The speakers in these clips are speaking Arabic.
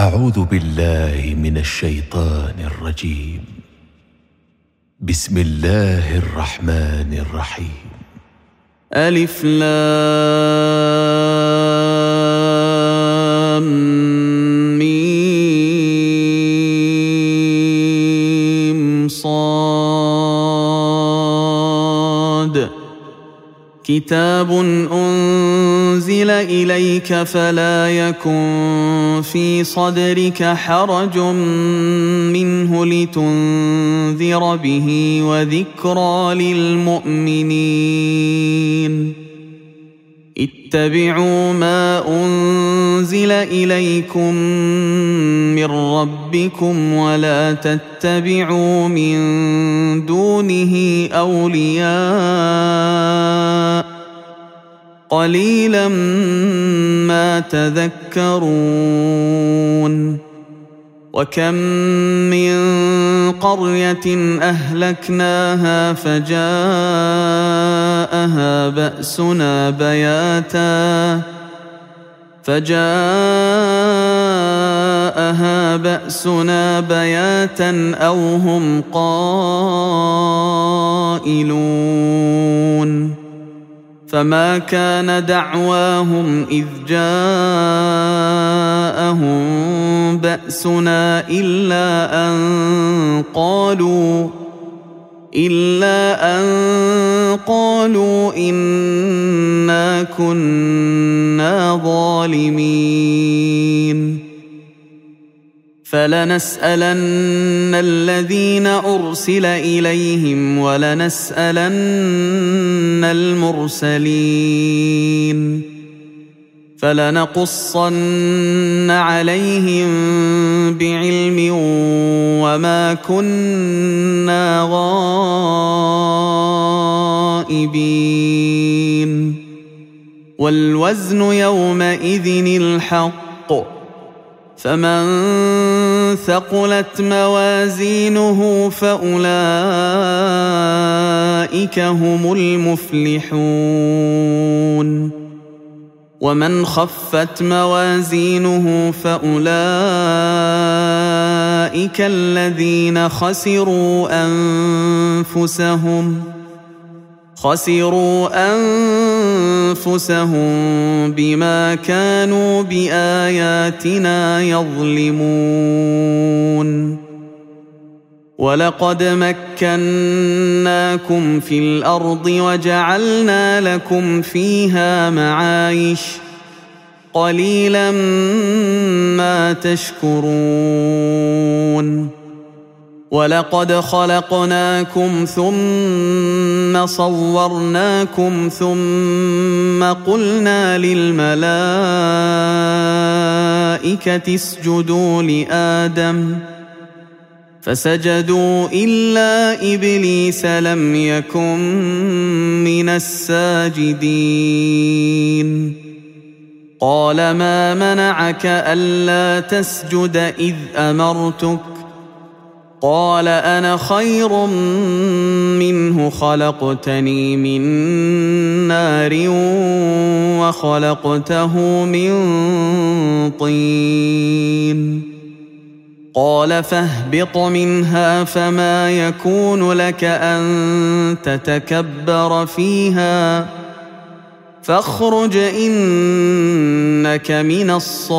أعوذ بالله من الشيطان الرجيم. بسم الله الرحمن الرحيم. ألف لام ميم صاد. كتاب أنزل إليك فلا يكن في صدرك حرج منه لتنذر به وذكرى للمؤمنين. اتبعوا ما أنزل إليكم من ربكم ولا تتبعوا من دونه أولياء قليلا ما تذكرون. وكم من قرية أهلكناها فجاءها بأسنا بياتا أو هم قائلون. فما كان دعواهم إذ جاءهم بأسنا إلا أن قالوا إنا كنا ظالمين. فلنسألن الذين أرسل إليهم ولنسألن المرسلين. فلنقصن عليهم بعلم وما كنا غائبين. والوزن يومئذ الحق. فمن ثقلت موازينه فأولئك هم المفلحون. ومن خفت موازينه فأولئك الذين خسروا أنفسهم بما كانوا بآياتنا يظلمون. ولقد مكناكم في الأرض وجعلنا لكم فيها معايش قليلا ما تشكرون. ولقد خلقناكم ثم صورناكم ثم قلنا للملائكة اسجدوا لآدم فسجدوا إلا إبليس لم يكن من الساجدين. قال ما منعك ألا تسجد إذ أمرتك؟ قال أنا خير منه خلقتني من نار وخلقته من طين. قال فاهبط منها فما يكون لك أن تتكبر فيها فاخرج إنك من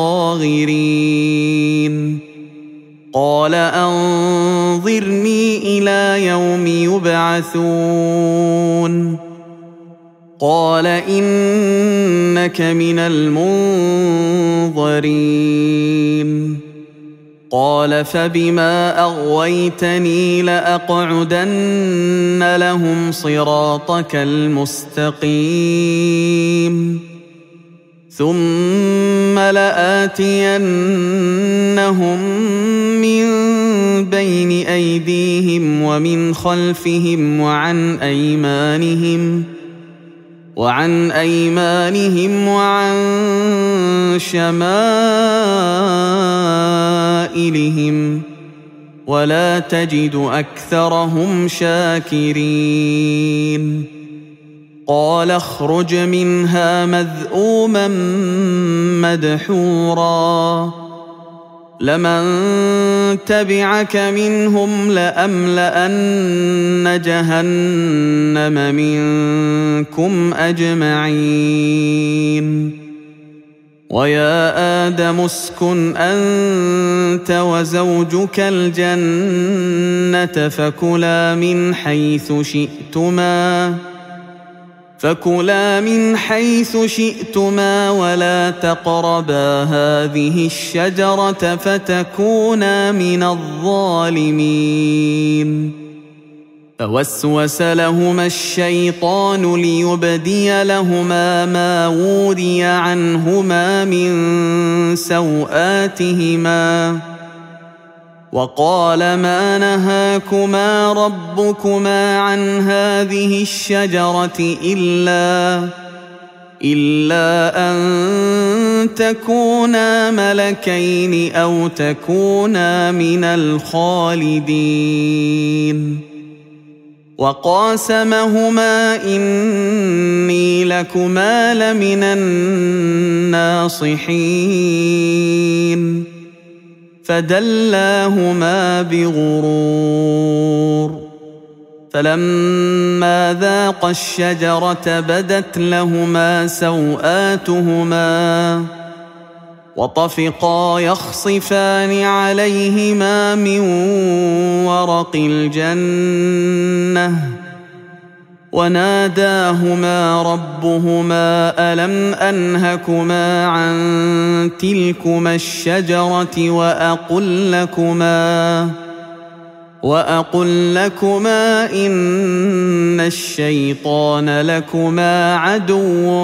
الصاغرين. قال أنظرني إلى يوم يبعثون. قال إنك من المنظرين. قال فبما أغويتني لأقعدن لهم صراطك المستقيم ثم لآتينهم من بين أيديهم ومن خلفهم وعن أيمانهم وعن شمائلهم ولا تجد أكثرهم شاكرين. قال اخرج منها مذءوما مدحورا لمن تبعك منهم لأملأن جهنم منكم أجمعين ويا آدم اسكن أنت وزوجك الجنة فكلا من حيث شئتما ولا تقربا هذه الشجرة فتكونا من الظالمين فوسوس لهما الشيطان ليبدي لهما ما وري عنهما من سوآتهما وقال ما نهاكما ربكما عن هذه الشجرة إلا أن تكونا ملكين أو تكونا من الخالدين وقاسمهما إني لكما لمن الناصحين فدلاهما بغرور فلما ذاقا الشجرة بدت لهما سوآتهما وطفقا يخصفان عليهما من ورق الجنة وناداهما ربهما ألم أنهكما عن تلكما الشجرة وأقل لكما إن الشيطان لكما عدو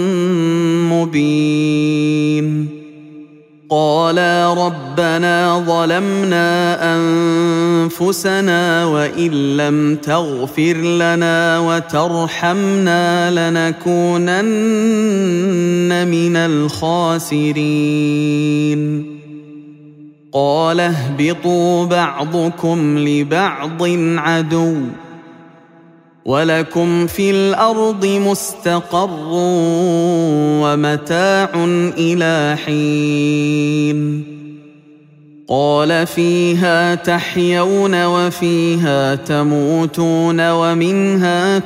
مبين قالا ربنا ظلمنا أنفسنا وإن لم تغفر لنا وترحمنا لنكونن من الخاسرين قال اهبطوا بعضكم لبعض عدو ولكم في الأرض مستقر ومتاع إلى حين قال فيها تحيون وفيها تموتون ومنها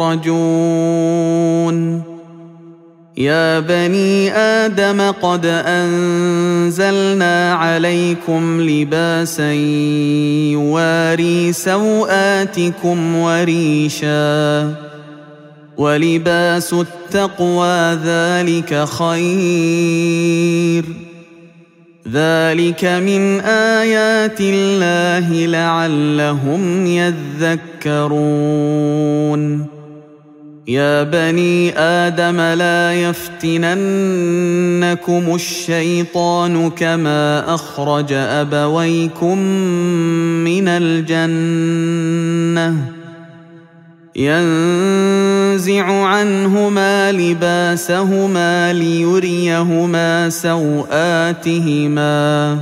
تخرجون يا بني آدم قد أنزلنا عليكم لباسا يواري سوآتكم وريشا ولباس التقوى ذلك خير ذلك من آيات الله لعلهم يذكرون يا بني آدم لا يفتننكم الشيطان كما أخرج أبويكم من الجنة ينزع عنهما لباسهما ليريهما سوآتهما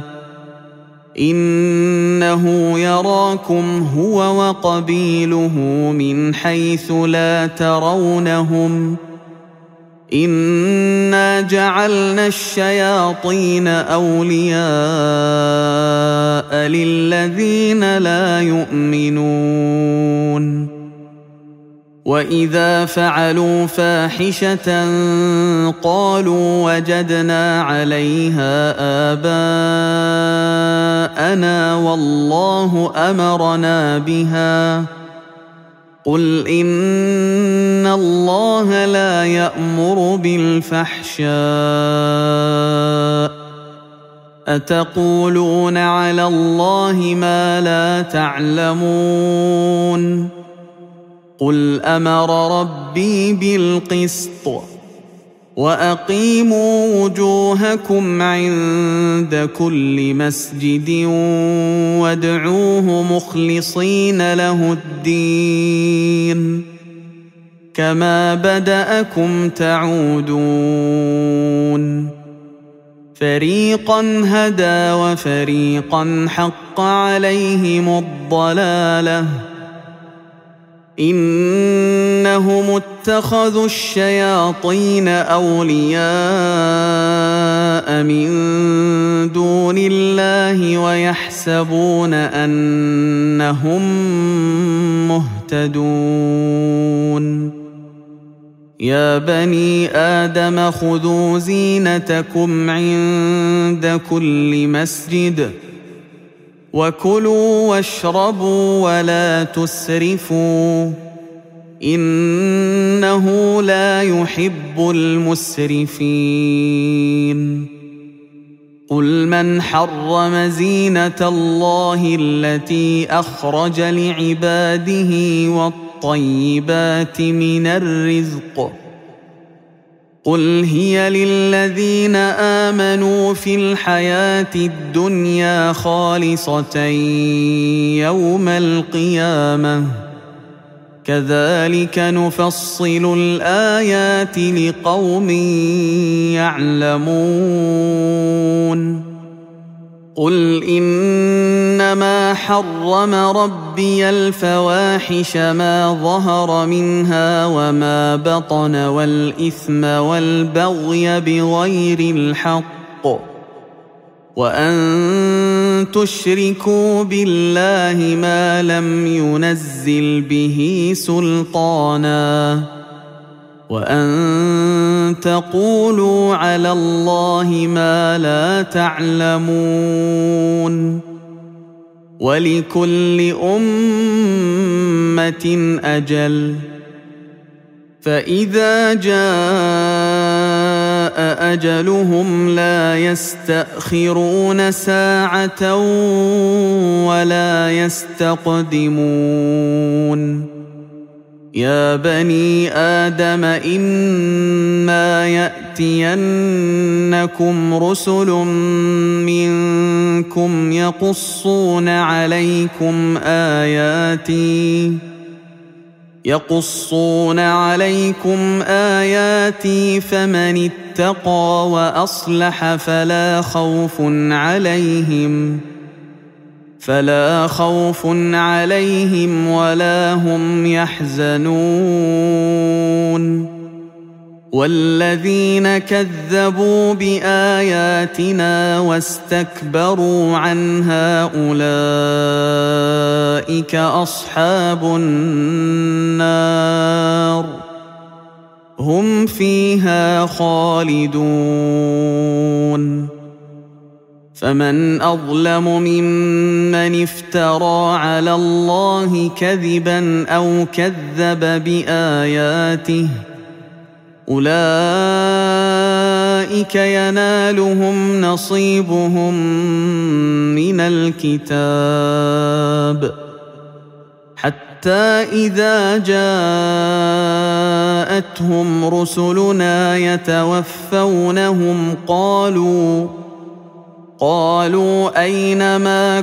إنه يراكم هو وقبيله من حيث لا ترونهم إنا جعلنا الشياطين أولياء للذين لا يؤمنون وإذا فعلوا فاحشة قالوا وجدنا عليها آباءنا والله أمرنا بها قل إن الله لا يأمر بالفحشاء أتقولون على الله ما لا تعلمون قل أمر ربي بالقسط وأقيموا وجوهكم عند كل مسجد وادعوه مخلصين له الدين كما بدأكم تعودون فريقا هدى وفريقا حق عليهم الضلالة إنهم اتخذوا الشياطين أولياء من دون الله ويحسبون أنهم مهتدون يا بني آدم خذوا زينتكم عند كل مسجد وكلوا واشربوا ولا تسرفوا إنه لا يحب المسرفين قل من حرم زينة الله التي أخرج لعباده والطيبات من الرزق قل هي للذين آمنوا في الحياة الدنيا خالصة يوم القيامة كذلك نفصل الآيات لقوم يعلمون قل إنما حرم ربي الفواحش ما ظهر منها وما بطن والإثم والبغي بغير الحق وأن تشركوا بالله ما لم ينزل به سلطانا وأن تقولوا على الله ما لا تعلمون ولكل أمة أجل فإذا جاء أجلهم لا يستأخرون ساعة ولا يستقدمون يا بني آدم إما يأتينكم رسل منكم يقصون عليكم آياتي فمن اتقى وأصلح فلا خوف عليهم ولا هم يحزنون والذين كذبوا بآياتنا واستكبروا عنها أولئك أصحاب النار هم فيها خالدون فمن أظلم ممن افترى على الله كذبا أو كذب بآياته أولئك ينالهم نصيبهم من الكتاب حتى إذا جاءتهم رسلنا يتوفونهم قالوا أين ما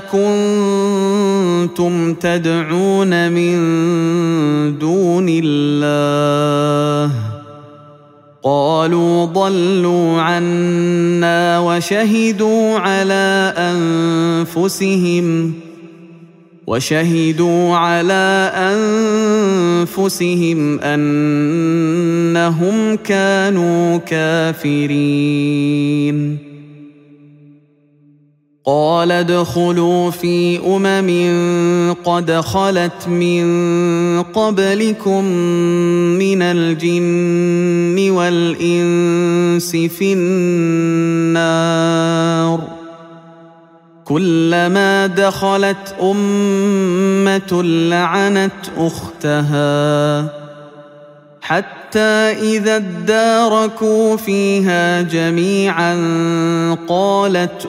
كنتم تدعون من دون الله قالوا ضلوا عنا وشهدوا على أنفسهم أنهم كانوا كافرين قال ادخلوا في قد خلت من قبلكم من الجن والإنس في النار كلما دخلت أمة لعنت أختها حتى إذا اداركوا فيها جميعا قالت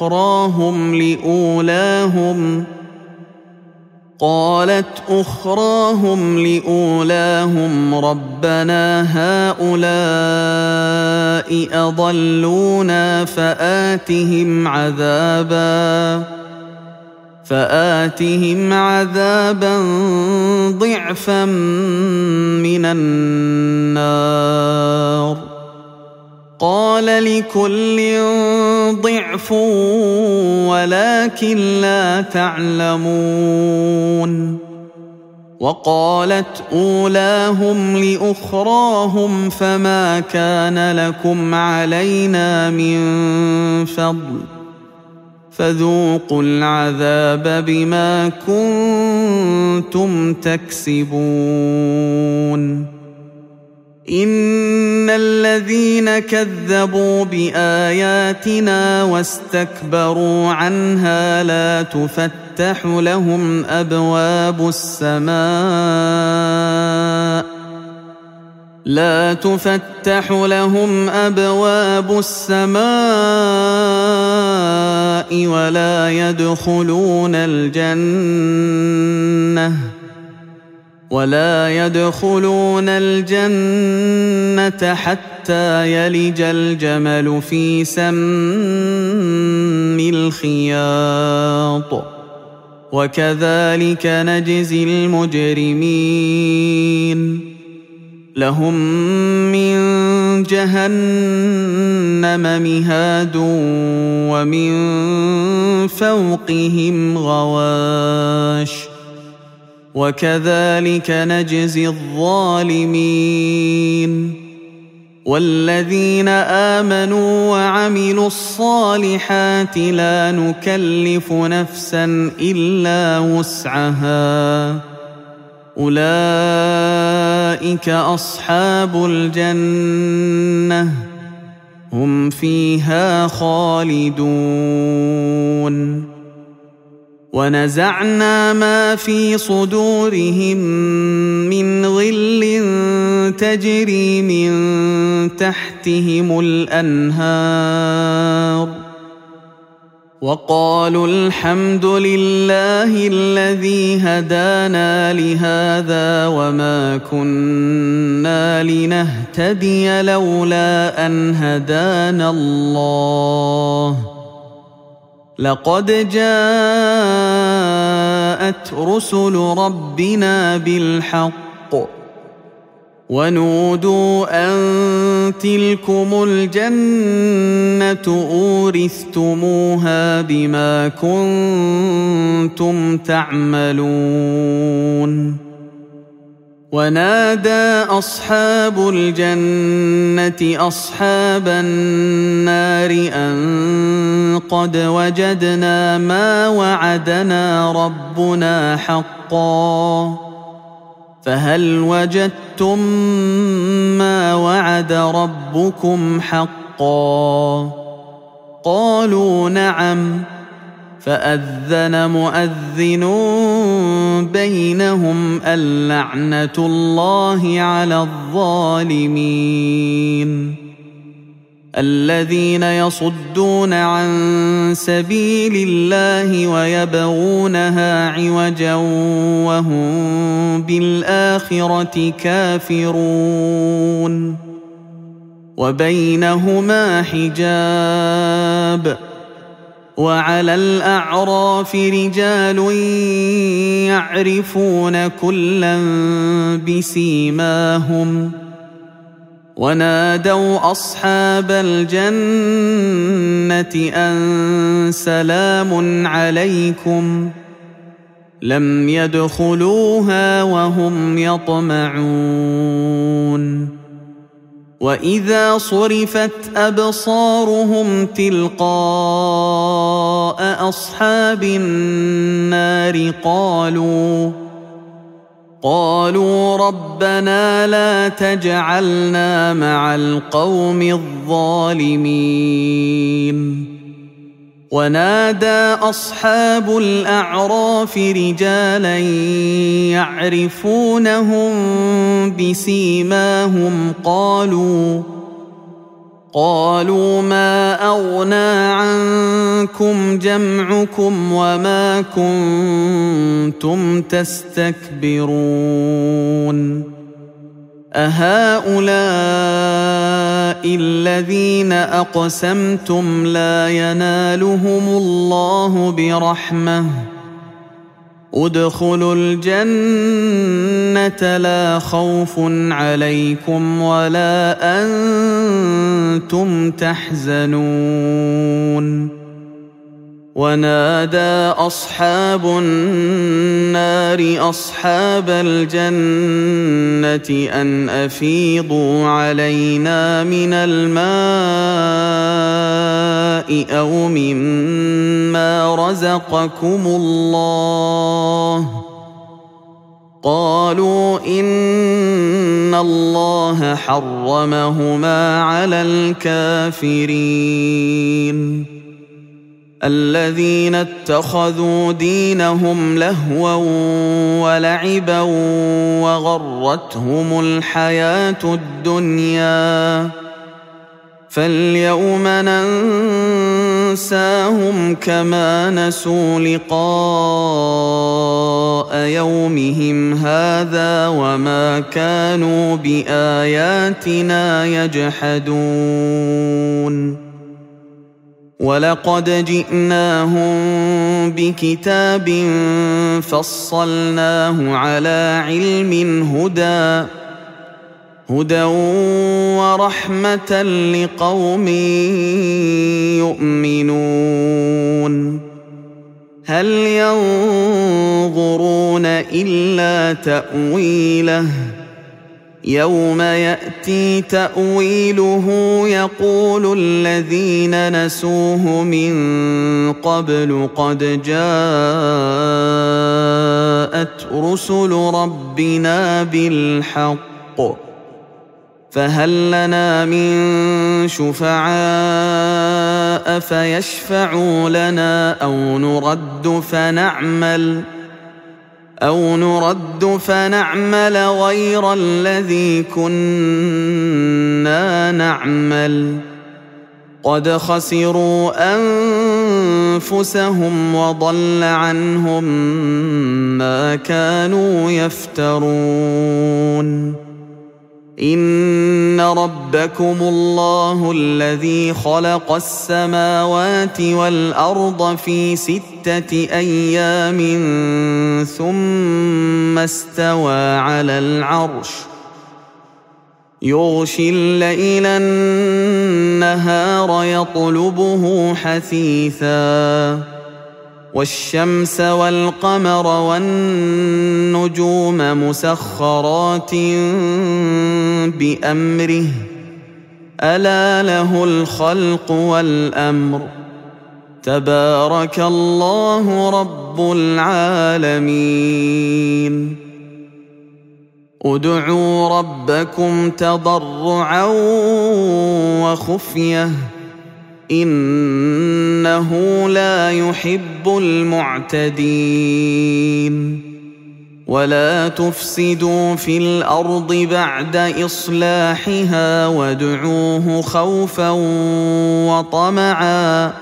أخراهم لأولاهم ربنا هؤلاء أضلونا فآتهم عذابا ضعفا من النار قال لكل ضعف ولكن لا تعلمون وقالت أولاهم لأخراهم فما كان لكم علينا من فضل فذوقوا العذاب بما كنتم تكسبون إن الذين كذبوا بآياتنا واستكبروا عنها لا تفتح لهم أبواب السماء ولا يدخلون الجنة حتى يلج الجمل في سم الخياط وكذلك نجزي المجرمين لهم من جهنم مهاد ومن فوقهم غواش وكذلك نجزي الظالمين والذين آمنوا وعملوا الصالحات لا نكلف نفسا إلا وسعها أولئك أصحاب الجنة هم فيها خالدون ونزعنا ما في صدورهم من غل تجري من تحتهم الأنهار وقالوا الحمد لله الذي هدانا لهذا وما كنا لنهتدي لولا أن هدانا الله لقد جاءت رسل ربنا بالحق ونودوا أن تلكم الجنة أورثتموها بما كنتم تعملون ونادى أصحاب الجنة أصحاب النار أن قد وجدنا ما وعدنا ربنا حقا فهل وجدتم ما وعد ربكم حقا قالوا نعم فأذن مؤذن بينهم اللعنة الله على الظالمين الذين يصدون عن سبيل الله ويبغونها عوجا وهم بالآخرة كافرون وبينهما حجاب وعلى الأعراف رجال يعرفون كلا بسيماهم ونادوا أصحاب الجنة أن سلام عليكم لم يدخلوها وهم يطمعون وإذا صرفت أبصارهم تلقاء أصحاب النار قالوا ربنا لا تجعلنا مع القوم الظالمين ونادى أصحاب الأعراف رجالا يعرفونهم بسيماهم قالوا ما أغنى عنكم جمعكم وما كنتم تستكبرون أهؤلاء الذين أقسمتم لا ينالهم الله برحمة ادخلوا الجنة لا خوف عليكم ولا أنتم تحزنون ونادى أصحاب النار أصحاب الجنة أن أفيضوا علينا من الماء أو مما رزقكم الله. قالوا إن الله حرمهما على الكافرين. الذين اتخذوا دينهم لهوا ولعبا وغرتهم الحياة الدنيا فاليوم ننساهم كما نسوا لقاء يومهم هذا وما كانوا بآياتنا يجحدون. ولقد جئناهم بكتاب فصلناه على علم هدى ورحمة لقوم يؤمنون. هل ينظرون إلا تأويله يوم يأتي تأويله يقول الذين نسوه من قبل قد جاءت رسل ربنا بالحق فهل لنا من شفعاء فيشفعوا لنا أو نرد فنعمل غير الذي كنا نعمل قد خسروا أنفسهم وضل عنهم ما كانوا يفترون. إن ربكم الله الذي خلق السماوات والأرض في 6 أيام ثم استوى على العرش يغشي الليل النهار يطلبه حثيثا والشمس والقمر والنجوم مسخرات بأمره ألا له الخلق والأمر تبارك الله رب العالمين. ادعوا ربكم تضرعا وخفية إنه لا يحب المعتدين. ولا تفسدوا في الأرض بعد إصلاحها وادعوه خوفا وطمعا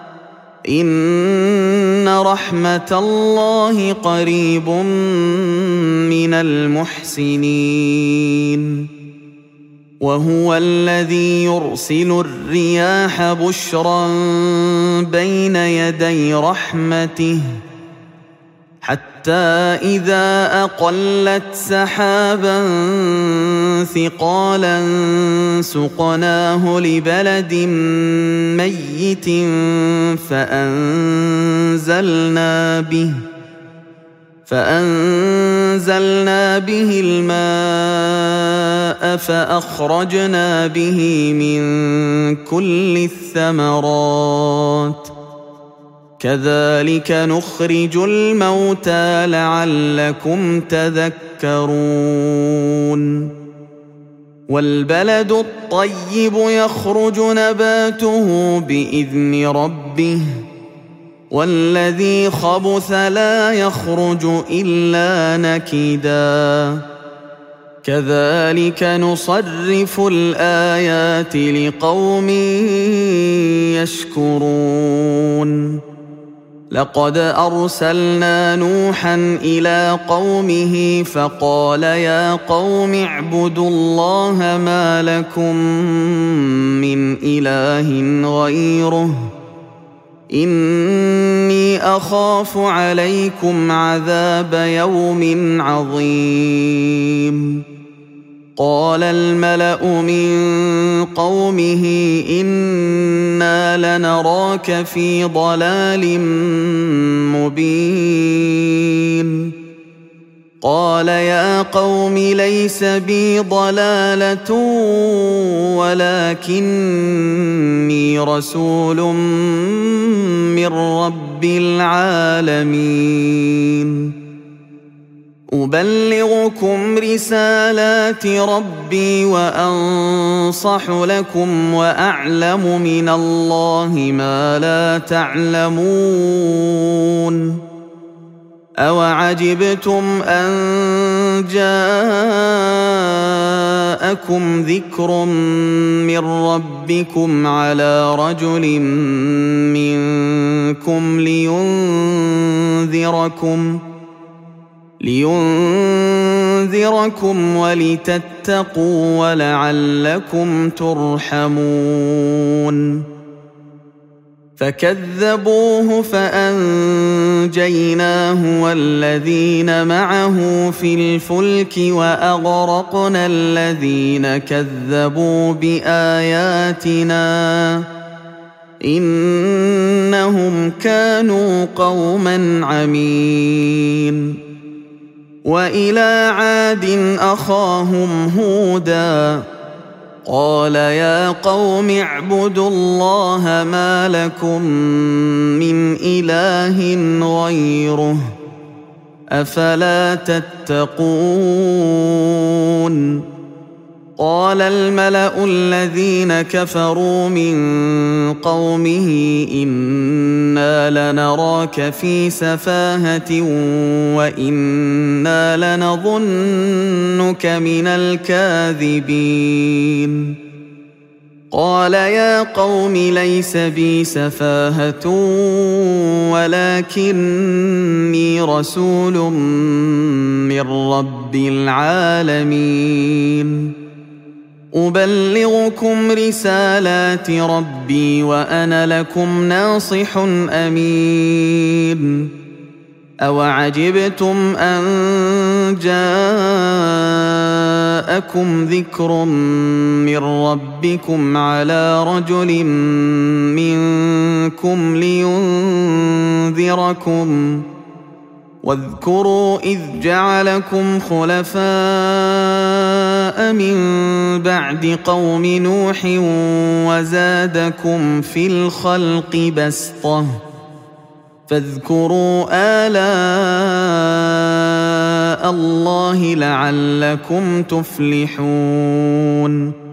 إن رحمة الله قريب من المحسنين. وهو الذي يرسل الرياح بشرا بين يدي رحمته حتى إذا أقلت سحابا ثقالا سقناه لبلد ميت فأنزلنا به الماء فأخرجنا به من كل الثمرات كذلك نخرج الموتى لعلكم تذكرون. والبلد الطيب يخرج نباته بإذن ربه والذي خبث لا يخرج إلا نكدا كذلك نصرف الآيات لقوم يشكرون. لقد أرسلنا نوحا إلى قومه فقال يا قوم اعبدوا الله ما لكم من إله غيره إني أخاف عليكم عذاب يوم عظيم. قال الملأ من قومه إنا لنراك في ضلال مبين قال يا قوم ليس بي ضلالة ولكني رسول من رب العالمين أبلغكم رسالات ربي وأنصح لكم وأعلم من الله ما لا تعلمون أوعجبتم أن جاءكم ذكر من ربكم على رجل منكم لينذركم ولتتقوا ولعلكم ترحمون فكذبوه فأنجيناه والذين معه في الفلك وأغرقنا الذين كذبوا بآياتنا إنهم كانوا قوما عمين وإلى عاد أخاهم هودا قال يا قوم اعبدوا الله ما لكم من إله غيره أفلا تتقون قال الملأ الذين كفروا من قومه إنا لنراك في سفاهة وإنا لنظنك من الكاذبين قال يا قوم ليس بي سفاهة ولكني رسول من رب العالمين أبلغكم رسالات ربي وأنا لكم ناصح أمين أوعجبتم أن جاءكم ذكر من ربكم على رجل منكم لينذركم واذكروا إذ جعلكم خلفاء من بعد قوم نوح وزادكم في الخلق بسطة فاذكروا آلاء الله لعلكم تفلحون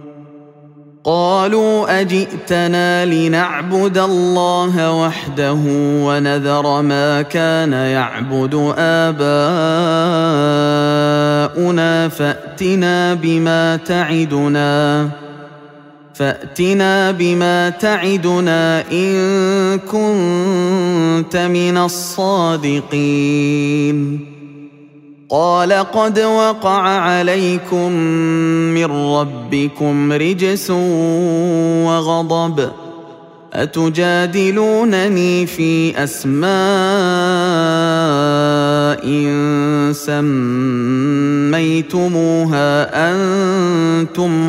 قالوا أجئتنا لنعبد الله وحده ونذر ما كان يعبد آباؤنا فأتنا بما تعدنا إن كنت من الصادقين قال قد وقع عليكم من ربكم رجس وغضب أتجادلونني في أسماء سميتموها أنتم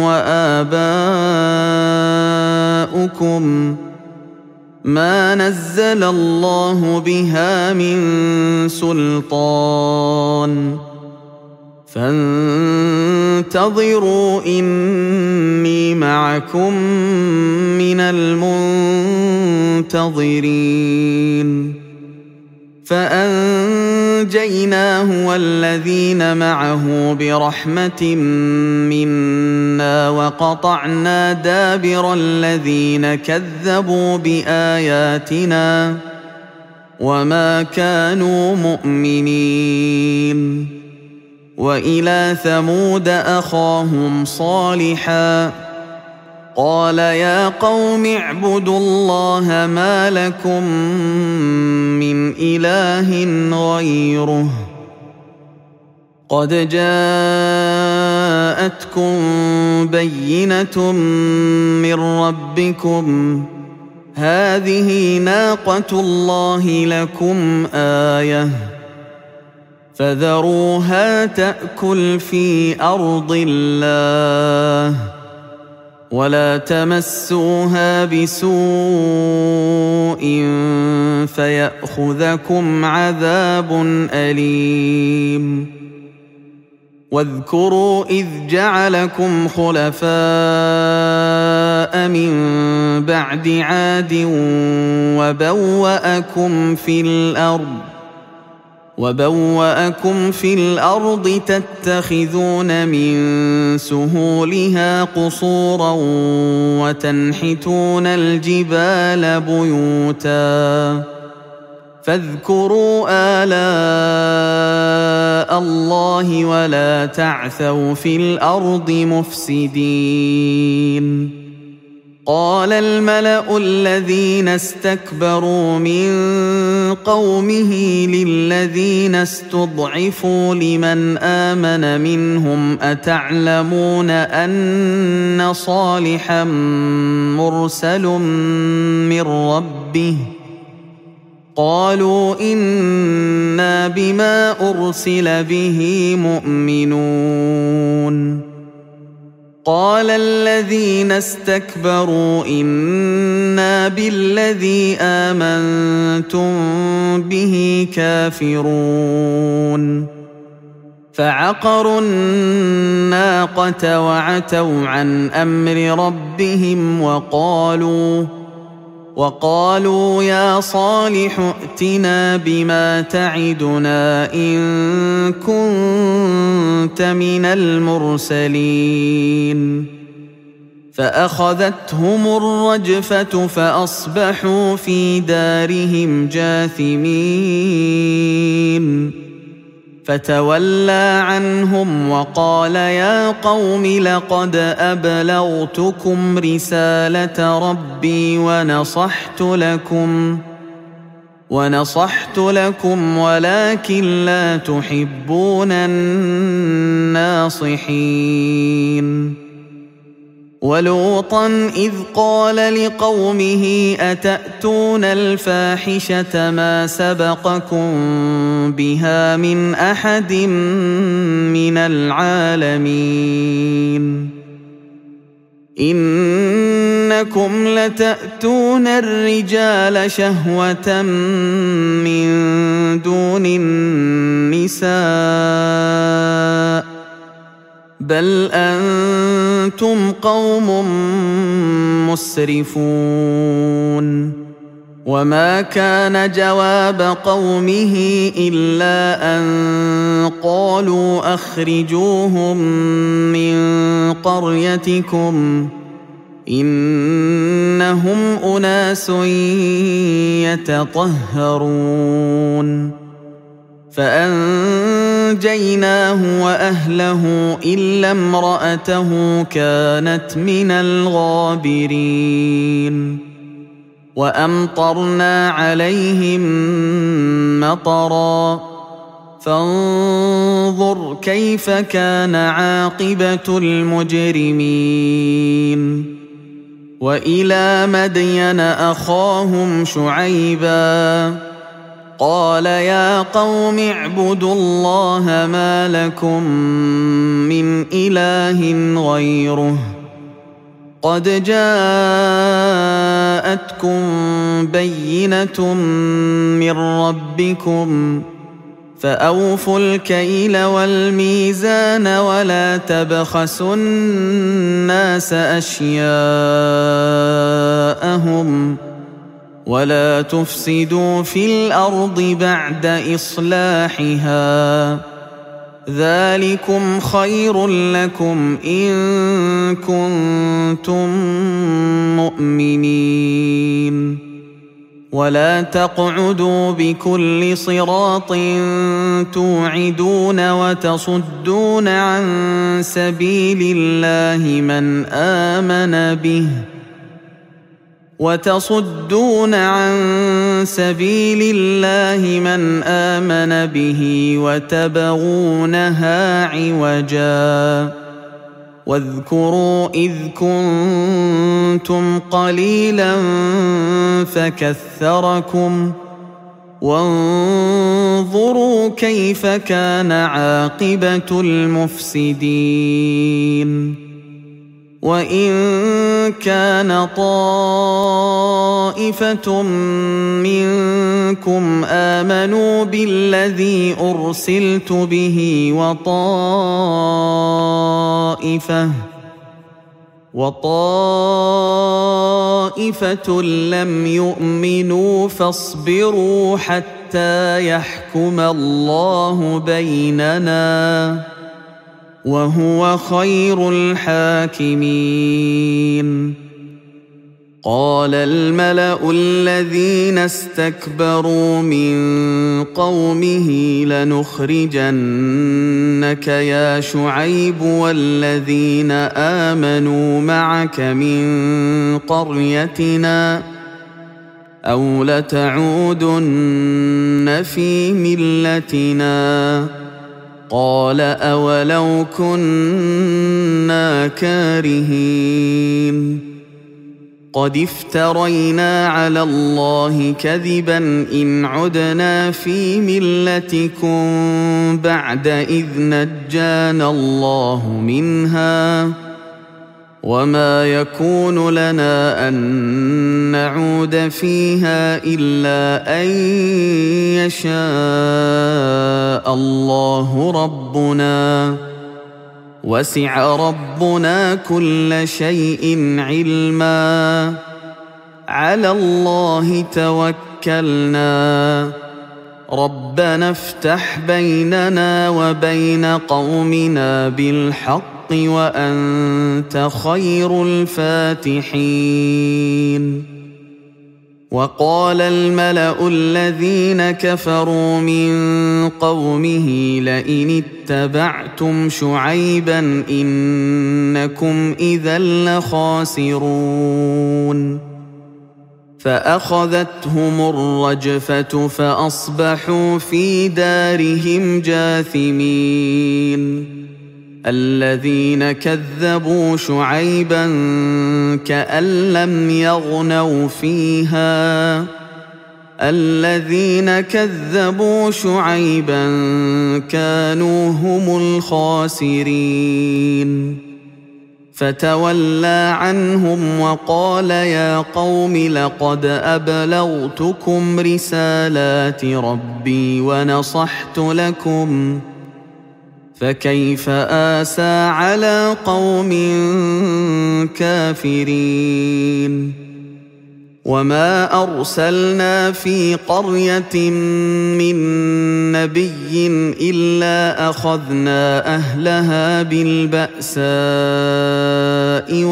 وآباؤكم ما نزل الله بها من سلطان فانتظروا إني معكم من المنتظرين فأنجيناه والذين معه برحمة منا وقطعنا دابر الذين كذبوا بآياتنا وما كانوا مؤمنين وإلى ثمود أخاهم صالحا قال يا قوم اعبدوا الله ما لكم من إله غيره قد جاءتكم بينة من ربكم هذه ناقة الله لكم آية فذروها تأكل في أرض الله ولا تمسوها بسوء فيأخذكم عذاب أليم واذكروا إذ جعلكم خلفاء من بعد عاد وبوأكم في الأرض تتخذون من سهولها قصورا وتنحتون الجبال بيوتا فاذكروا آلاء الله ولا تعثوا في الأرض مفسدين قال الملأ الذين استكبروا من قومه للذين استضعفوا لمن آمن منهم أتعلمون أن صالحا مرسل من ربه قالوا إنا بما أرسل به مؤمنون قال الذين استكبروا إنا بالذي آمنتم به كافرون فعقروا الناقة وعتوا عن أمر ربهم وقالوا يا صالح ائتنا بما تعدنا إن كنت من المرسلين فأخذتهم الرجفة فأصبحوا في دارهم جاثمين فتولى عنهم وقال يا قوم لقد أبلغتكم رسالة ربي ونصحت لكم ولكن لا تحبون الناصحين ولوطا إذ قال لقومه أتأتون الفاحشة ما سبقكم بها من أحد من العالمين إنكم لتأتون الرجال شهوة من دون النساء بل أنتم قوم مسرفون وما كان جواب قومه إلا أن قالوا أخرجوهم من قريتكم إنهم أناس يتطهرون فأنجيناه وأهله إلا امرأته كانت من الغابرين وأمطرنا عليهم مطرا فانظر كيف كان عاقبة المجرمين وإلى مدين أخاهم شعيبا قال يا قوم اعبدوا الله ما لكم من إله غيره قد جاءتكم بينة من ربكم فأوفوا الكيل والميزان ولا تبخسوا الناس أشياءهم ولا تفسدوا في الأرض بعد إصلاحها ذلكم خير لكم إن كنتم مؤمنين ولا تقعدوا بكل صراط توعدون وتصدون عن سبيل الله من آمن به وتبغونها عوجا واذكروا إذ كنتم قليلا فكثركم وانظروا فانظروا كيف كان عاقبة المفسدين وإن كان طائفة منكم آمنوا بالذي أرسلت به وطائفة لم يؤمنوا فاصبروا حتى يحكم الله بيننا وهو خير الحاكمين. قال الملأ الذين استكبروا من قومه لنخرجنك يا شعيب والذين آمنوا معك من قريتنا أو لتعودن في ملتنا قال أولو كنا كارهين قد افترينا على الله كذبا إن عدنا في ملتكم بعد إذ نجانا الله منها وما يكون لنا أن نعود فيها إلا أن يشاء الله ربنا وسع ربنا كل شيء علما على الله توكلنا ربنا افتح بيننا وبين قومنا بالحق وأنت خير الفاتحين. وقال الملأ الذين كفروا من قومه لئن اتبعتم شعيبا إنكم إذا لخاسرون فأخذتهم الرجفة فأصبحوا في دارهم جاثمين. الذين كذبوا شعيبا كأن لم يغنوا فيها الذين كذبوا شعيبا كانوا هم الخاسرين. فتولى عنهم وقال يا قوم لقد أبلغتكم رسالات ربي ونصحت لكم فكيف آسى على قوم كافرين. وما أرسلنا في قرية من نبي إلا أخذنا أهلها بالبأساء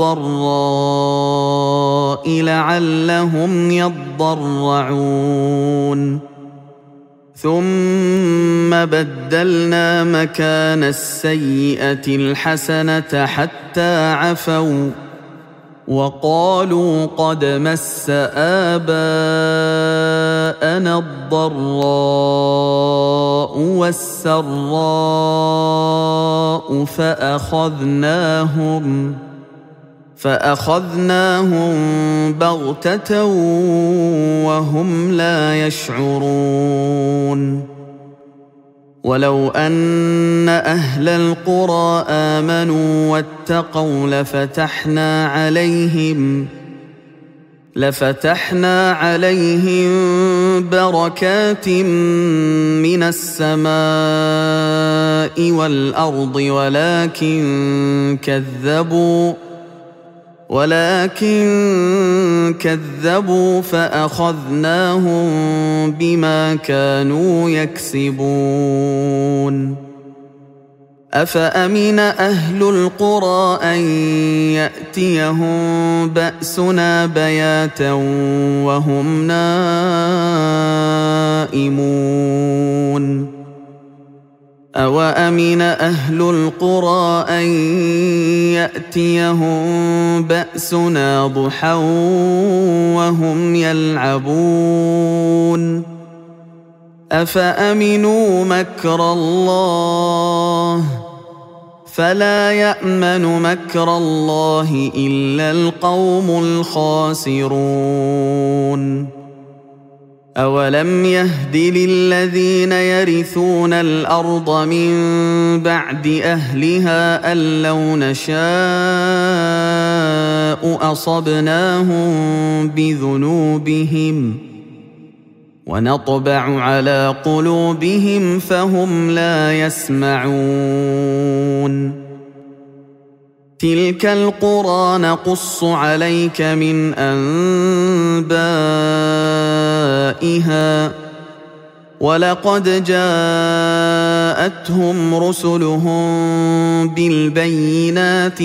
والضراء لعلهم يضرعون ثم بدلنا مكان السيئة الحسنة حتى عفوا وقالوا قد مس آباءنا الضراء والسراء فأخذناهم بغتة وهم لا يشعرون. ولو أن أهل القرى آمنوا واتقوا لفتحنا عليهم بركات من السماء والأرض ولكن كذبوا فأخذناهم بما كانوا يكسبون. أفأمن أهل القرى أن يأتيهم بأسنا بياتا وهم نائمون أوأمن أهل القرى أن يأتيهم بأسنا ضحى وهم يلعبون أفأمنوا مكر الله فلا يأمن مكر الله إلا القوم الخاسرون. أولم يهد للذين يرثون الأرض من بعد أهلها أن لو نشاء أصبناهم بذنوبهم ونطبع على قلوبهم فهم لا يسمعون تلك القرى نقص عليك من أنبائها ولقد جاءتهم رسلهم بالبينات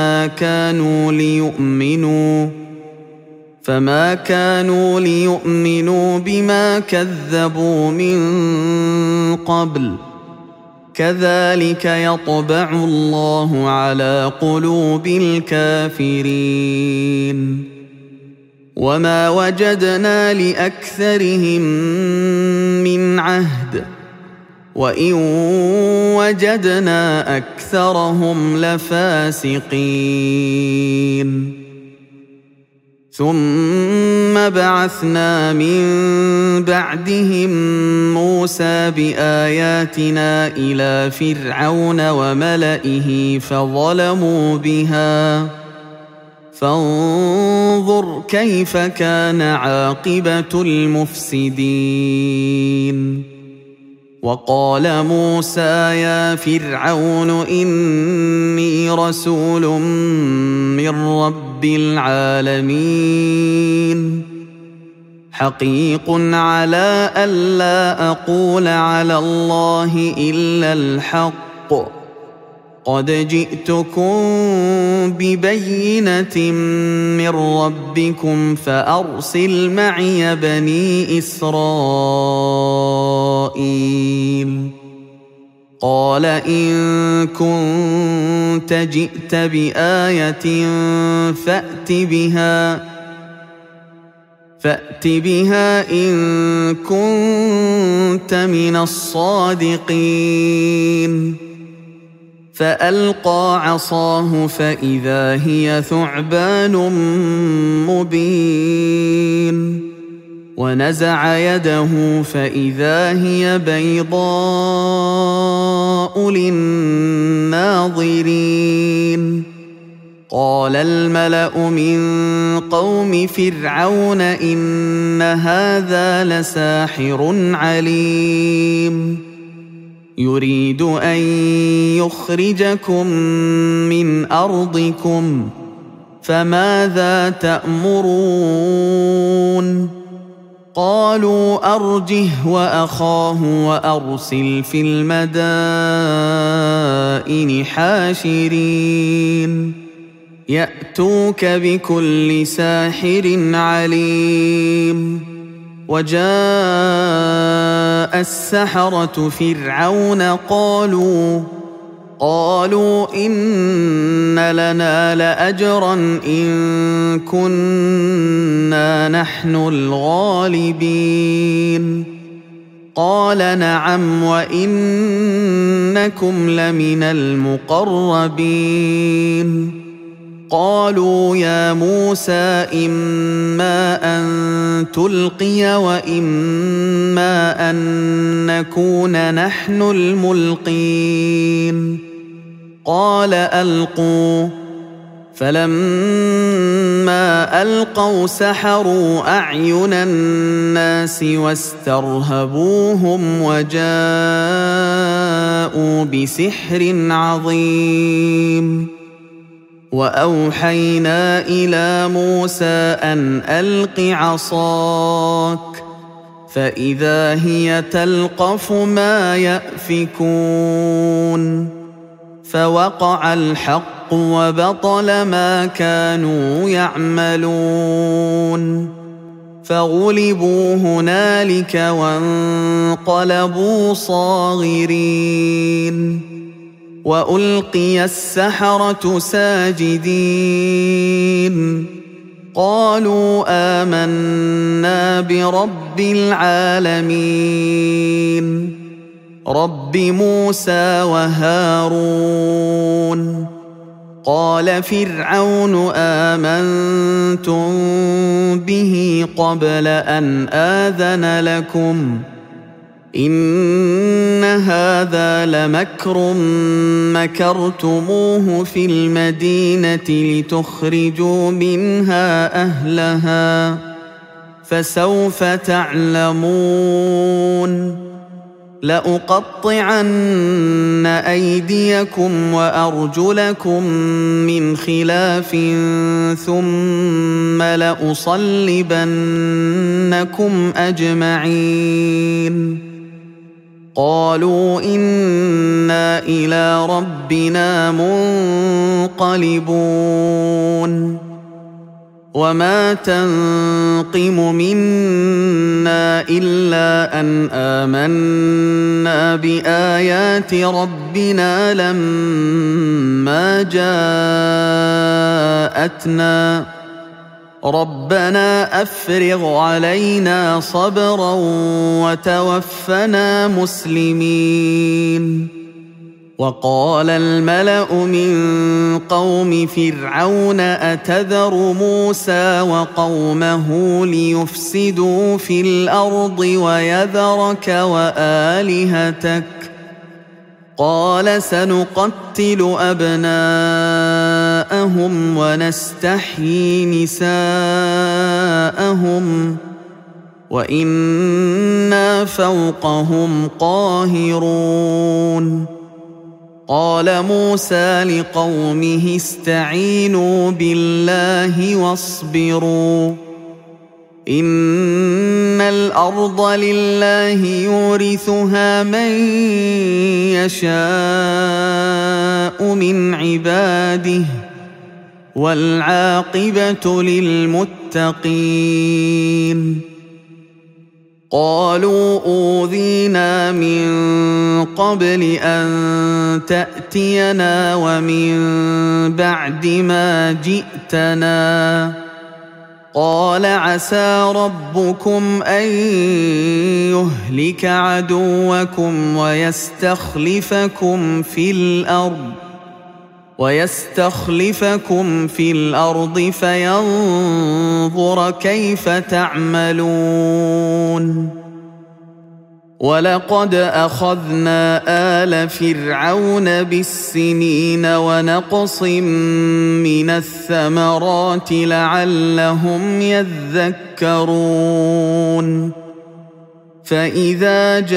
فما كانوا ليؤمنوا بما كذبوا من قبل كذلك يطبع الله على قلوب الكافرين وما وجدنا لأكثرهم من عهد وإن وجدنا أكثرهم لفاسقين ثم بعثنا من بعدهم موسى بآياتنا إلى فرعون وملئه فظلموا بها فانظر كيف كان عاقبة المفسدين وقال موسى يا فرعون إني رسول من رب العالمين حقيق على ألا أقول على الله إلا الحق قد جئتكم ببينة من ربكم فأرسل معي بني إسرائيل قال إن كنت جئت بآية فأت بها إن كنت من الصادقين فألقى عصاه فإذا هي ثعبان مبين ونزع يده فإذا هي بيضاء للناظرين قال الملأ من قوم فرعون إن هذا لساحر عليم يريد أن يخرجكم من أرضكم فماذا تأمرون قالوا أرجه وأخاه وأرسل في المدائن حاشرين يأتوك بكل ساحر عليم وجاء السحرة فرعون قالوا إن لنا لأجرا إن كنا نحن الغالبين قال نعم وإنكم لمن المقربين قالوا يا موسى إما أن تلقي وإما أن نكون نحن الملقين قال ألقوا فلما ألقوا سحروا أعين الناس واسترهبوهم وجاءوا بسحر عظيم وأوحينا إلى موسى أن ألق عصاك فإذا هي تلقف ما يأفكون فوقع الحق وبطل ما كانوا يعملون فغلبوا هنالك وانقلبوا صاغرين وألقي السحرة ساجدين قالوا آمنا برب العالمين رب موسى وهارون قال فرعون آمنتم به قبل أن آذن لكم إن هذا لمكر مكرتموه في المدينة لتخرجوا منها أهلها فسوف تعلمون لأقطعن أيديكم وأرجلكم من خلاف ثم لأصلبنكم أجمعين قالوا إنا إلى ربنا منقلبون وما تنقم منا إلا أن آمنا بآيات ربنا لما جاءتنا ربنا أفرغ علينا صبرا وتوفنا مسلمين وقال الملأ من قوم فرعون أتذر موسى وقومه ليفسدوا في الأرض ويذرك وآلهتك قال سنقتل أبناءهم ونستحيي نساءهم وإنا فوقهم قاهرون قال موسى لقومه استعينوا بالله واصبروا إن الأرض لله يورثها من يشاء من عباده والعاقبة للمتقين قالوا أوذينا من قبل أن تأتينا ومن بعد ما جئتنا قال عسى ربكم أن يهلك عدوكم ويستخلفكم في الأرض فينظر كيف تعملون ولقد أخذنا آل فرعون بالسنين ونقص من الثمرات لعلهم يذكرون فإذا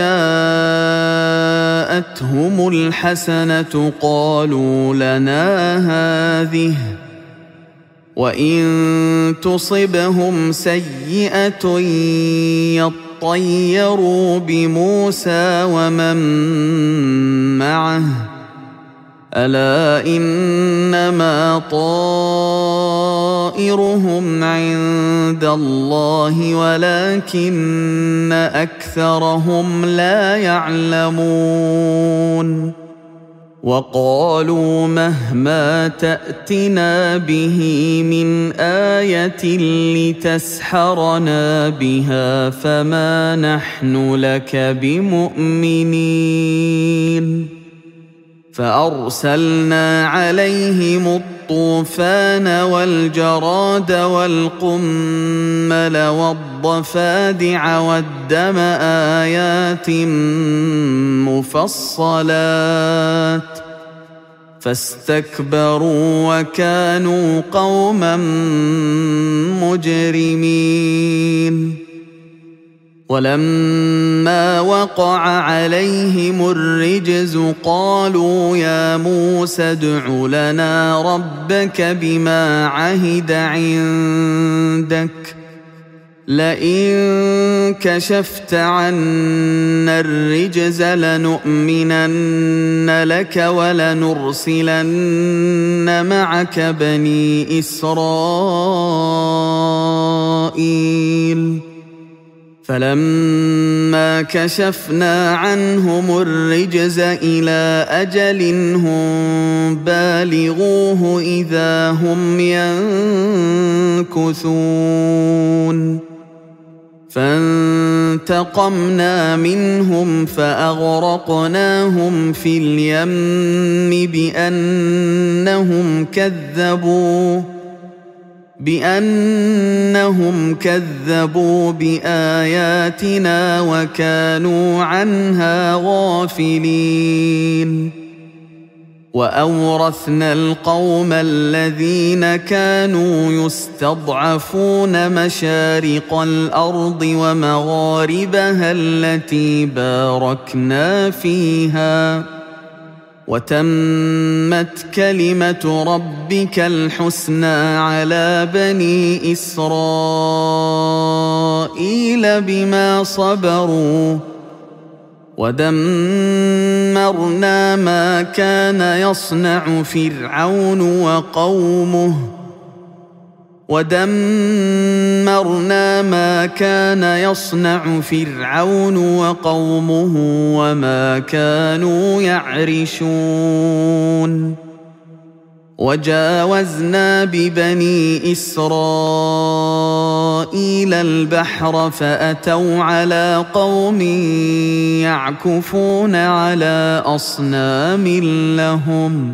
جاءتهم الحسنة قالوا لنا هذه وإن تصبهم سيئة يطيروا بموسى ومن معه ألا إنما طائرهم عند الله ولكن أكثرهم لا يعلمون وقالوا مهما تأتنا به من آية لتسحرنا بها فما نحن لك بمؤمنين فأرسلنا عليهم الطوفان والجراد والقمل والضفادع والدم آيات مفصلات فاستكبروا وكانوا قوما مجرمين ولما وقع عليهم الرجز قالوا يا موسى ادع لنا ربك بما عهد عندك لئن كشفت عنا الرجز لنؤمنن لك ولنرسلن معك بني إسرائيل فلما كشفنا عنهم الرجز إلى أجل هم بالغوه إذا هم ينكثون فانتقمنا منهم فأغرقناهم في اليم بأنهم كذبوا بآياتنا وكانوا عنها غافلين. وأورثنا القوم الذين كانوا يستضعفون مشارق الأرض ومغاربها التي باركنا فيها، وتمت كلمة ربك الحسنى على بني إسرائيل بما صبروا، ودمرنا ما كان يصنع فرعون وقومه وما كانوا يعرشون. وجاوزنا ببني إسرائيل البحر فأتوا على قوم يعكفون على أصنام لهم،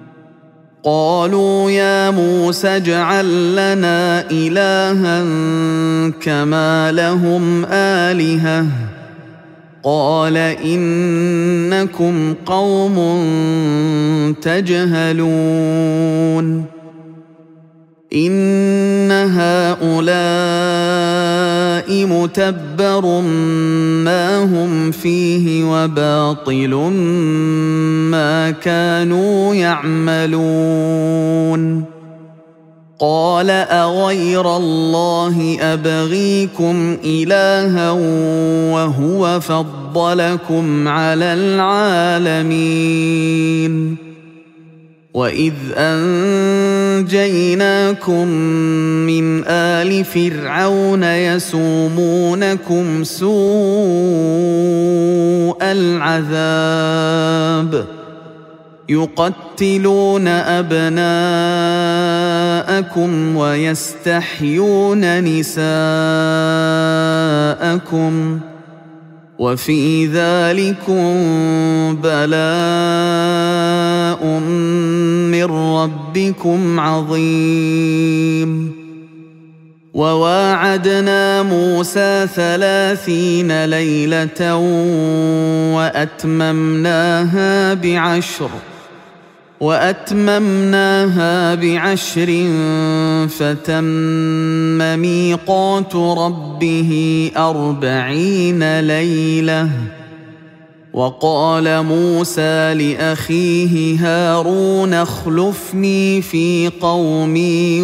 قالوا يا موسى اجعل لنا إلها كما لهم آلهة، قال إنكم قوم تجهلون. إن هؤلاء متبر ما هم فيه وباطل ما كانوا يعملون. قال أغير الله أبغيكم إلها وهو فضلكم على العالمين. وإذ أنجيناكم من آل فرعون يسومونكم سوء العذاب يقتلون أبناءكم ويستحيون نساءكم، وفي ذلكم بلاء من ربكم عظيم. وواعدنا موسى 30 ليلة وأتممناها بعشر فتم ميقات ربه 40 ليلة. وقال موسى لأخيه هارون اخلفني في قومي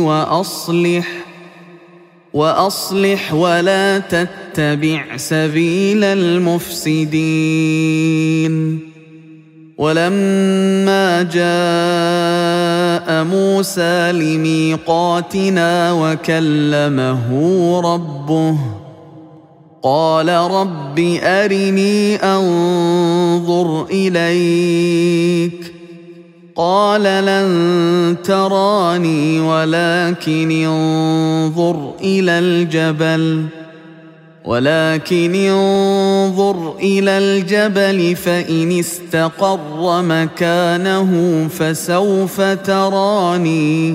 وأصلح ولا تتبع سبيل المفسدين. ولما جاء موسى لميقاتنا وكلمه ربه قال رب أرني أنظر إليك، قال لن تراني ولكن انظر إلى الجبل فإن استقر مكانه فسوف تراني.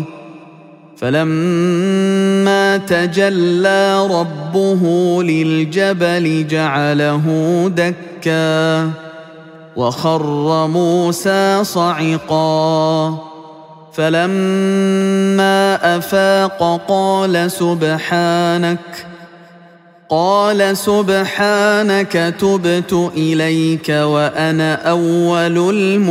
فلما تجلى ربه للجبل جعله دكا وخر موسى صعقا. فلما أفاق قال سبحانك تبت إليك وأنا أول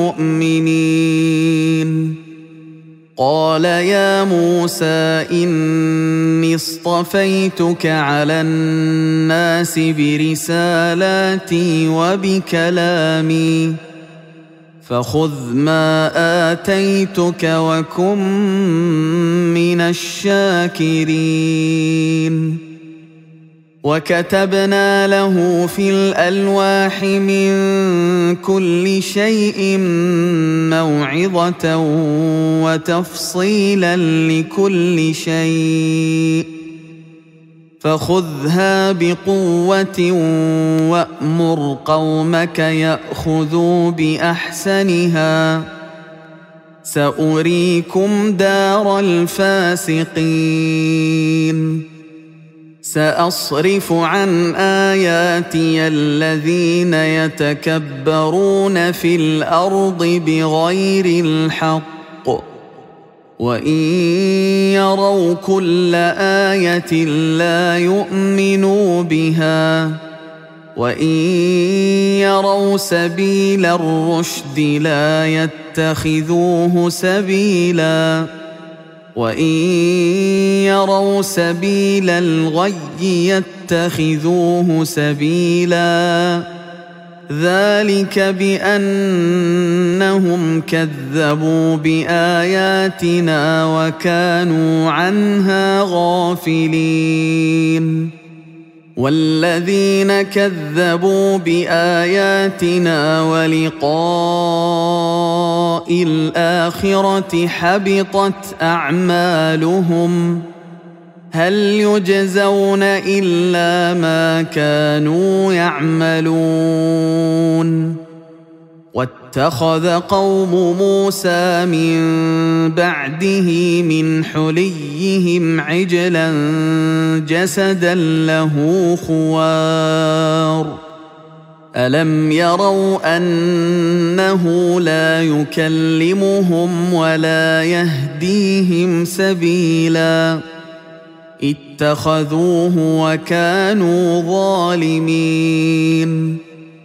المؤمنين. قال يا موسى إني اصطفيتك على الناس برسالاتي وبكلامي فخذ ما آتيتك وكن من الشاكرين. وكتبنا له في الألواح من كل شيء موعظة وتفصيلا لكل شيء، فخذها بقوة وأمر قومك يأخذوا بأحسنها سأريكم دار الفاسقين سأصرف عن آياتي الذين يتكبرون في الأرض بغير الحق وإن يروا كل آية لا يؤمنوا بها وإن يروا سبيل الرشد لا يتخذوه سبيلا وإن يروا سبيل الغي يتخذوه سبيلا ذلك بأنهم كذبوا بآياتنا وكانوا عنها غافلين والذين كذبوا بآياتنا ولقاء الآخرة حبطت أعمالهم هل يجزون إلا ما كانوا يعملون واتخذ قوم موسى من بعده من حليهم عجلا جسدا له خوار ألم يروا أنه لا يكلمهم ولا يهديهم سبيلا اتخذوه وكانوا ظالمين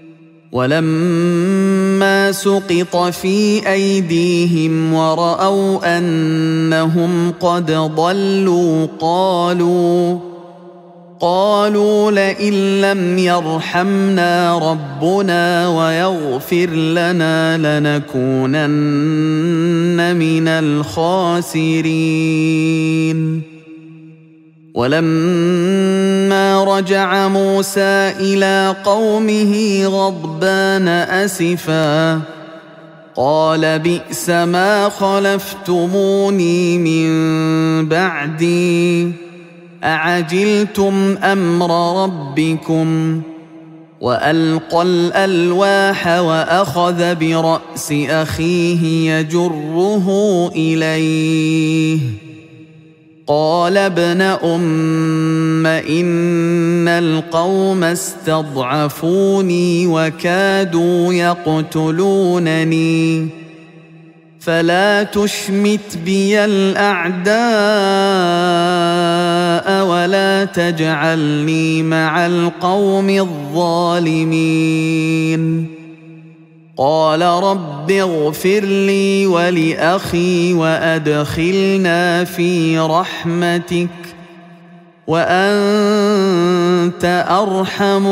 ولما سقط في أيديهم ورأوا أنهم قد ضلوا قالوا لئن لم يرحمنا ربنا ويغفر لنا لنكونن من الخاسرين ولما رجع موسى إلى قومه غضبان أسفا قال بئس ما خلفتموني من بعدي أعجلتم أمر ربكم وألقى الألواح وأخذ برأس أخيه يجره إليه قال ابن أم إن القوم استضعفوني وكادوا يقتلونني فلا تشمت بي الأعداء ولا تجعلني مع القوم الظالمين قال رب اغفر لي ولأخي وأدخلنا في رحمتك وأنت أرحم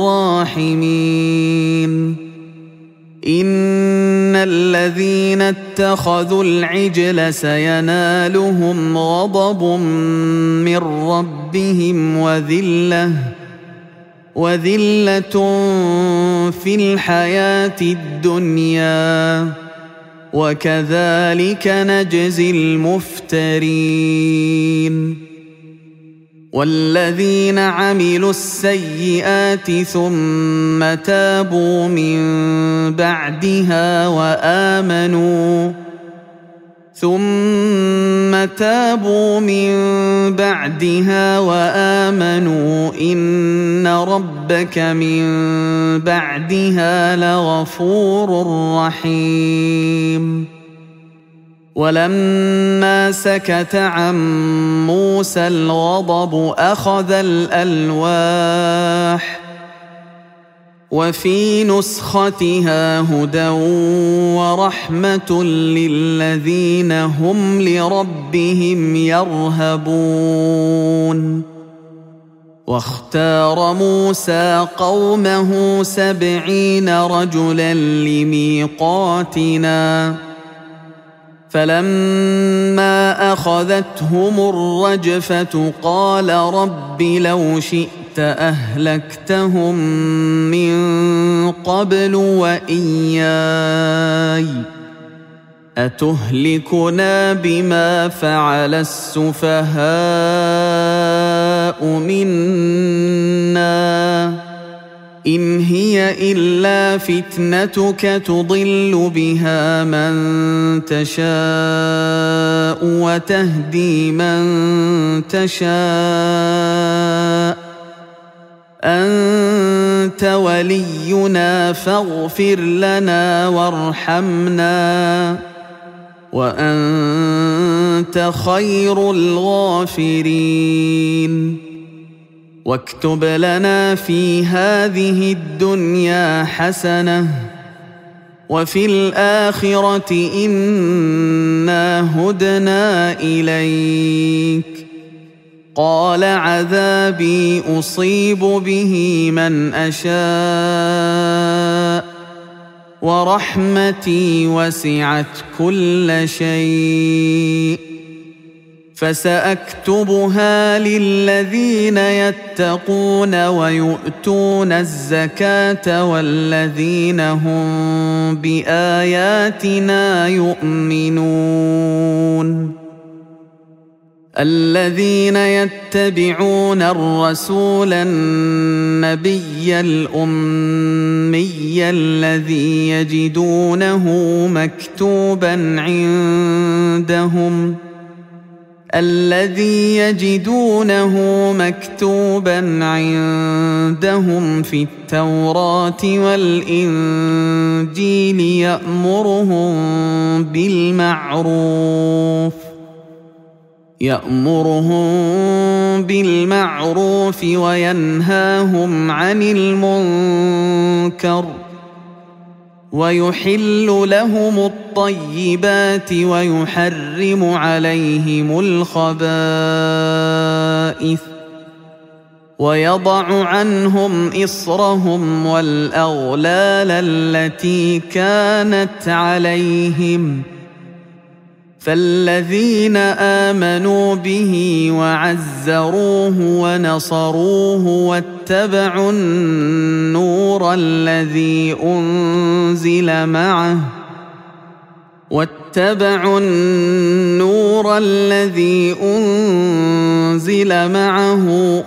الراحمين إن الذين اتخذوا العجل سينالهم غضب من ربهم وذلة في الحياة الدنيا وكذلك نجزي المفترين والذين عملوا السيئات ثم تابوا من بعدها وآمنوا إن ربك من بعدها لغفور رحيم ولما سكت عن موسى الغضب أخذ الألواح وفي نسختها هدى ورحمة للذين هم لربهم يرهبون واختار موسى قومه 70 رجلا لميقاتنا فلما أخذتهم الرجفة قال رب لو شئت أهلكتهم من قبل وإياي أتهلكنا بما فعل السفهاء منا إن هي إلا فتنتك تضل بها من تشاء وتهدي من تشاء أنت ولينا فاغفر لنا وارحمنا وأنت خير الغافرين واكتب لنا في هذه الدنيا حسنة وفي الآخرة إنا هدنا إليك قال عذابي أصيب به من أشاء ورحمتي وسعت كل شيء فسأكتبها للذين يتقون ويؤتون الزكاة والذين هم بآياتنا يؤمنون الذين يتبعون الرسول النبي الأمي الذي يجدونه مكتوبا عندهم في التوراة والإنجيل يأمرهم بالمعروف وينهاهم عن المنكر ويحل لهم الطيبات ويحرم عليهم الخبائث ويضع عنهم إصرهم والأغلال التي كانت عليهم فالذين آمنوا به وعزروه ونصروه واتبعوا النور الذي أنزل معه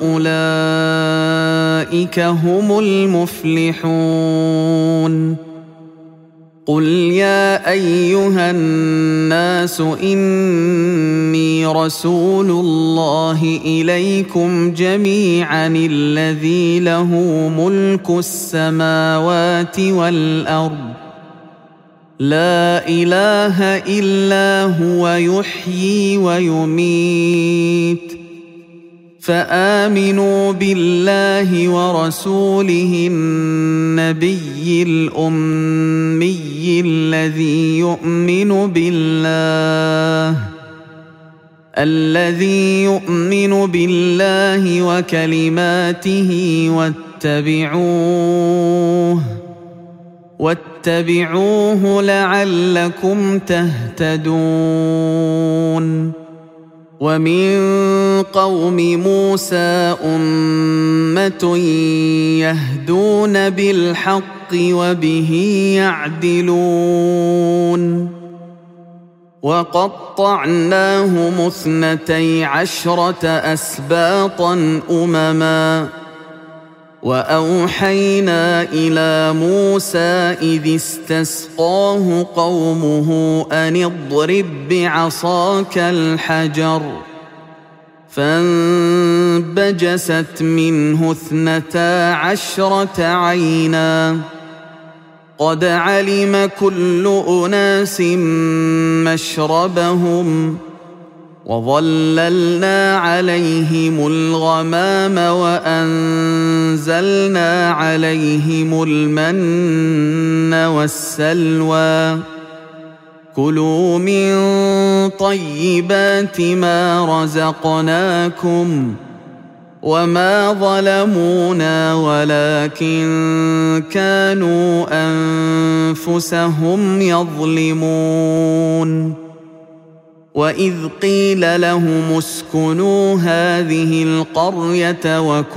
أولئك هم المفلحون قل يا أيها الناس إني رسول الله إليكم جميعا الذي له ملك السماوات والأرض لا إله إلا هو يحيي ويميت فآمنوا بالله ورسوله النبي الأمي الذي يؤمن بالله وكلماته واتبعوه لعلكم تهتدون ومن قوم موسى أمة يهدون بالحق وبه يعدلون وقطعناهم 12 أسباطا أمما وأوحينا إلى موسى إذ استسقاه قومه أن اضرب بعصاك الحجر فانبجست منه 12 عينا قد علم كل أناس مشربهم وظللنا عليهم الغمام وأنزلنا عليهم المن والسلوى كلوا من طيبات ما رزقناكم وما ظلمونا ولكن كانوا أنفسهم يظلمون وإذ قيل لهم اسكنوا هذه القرية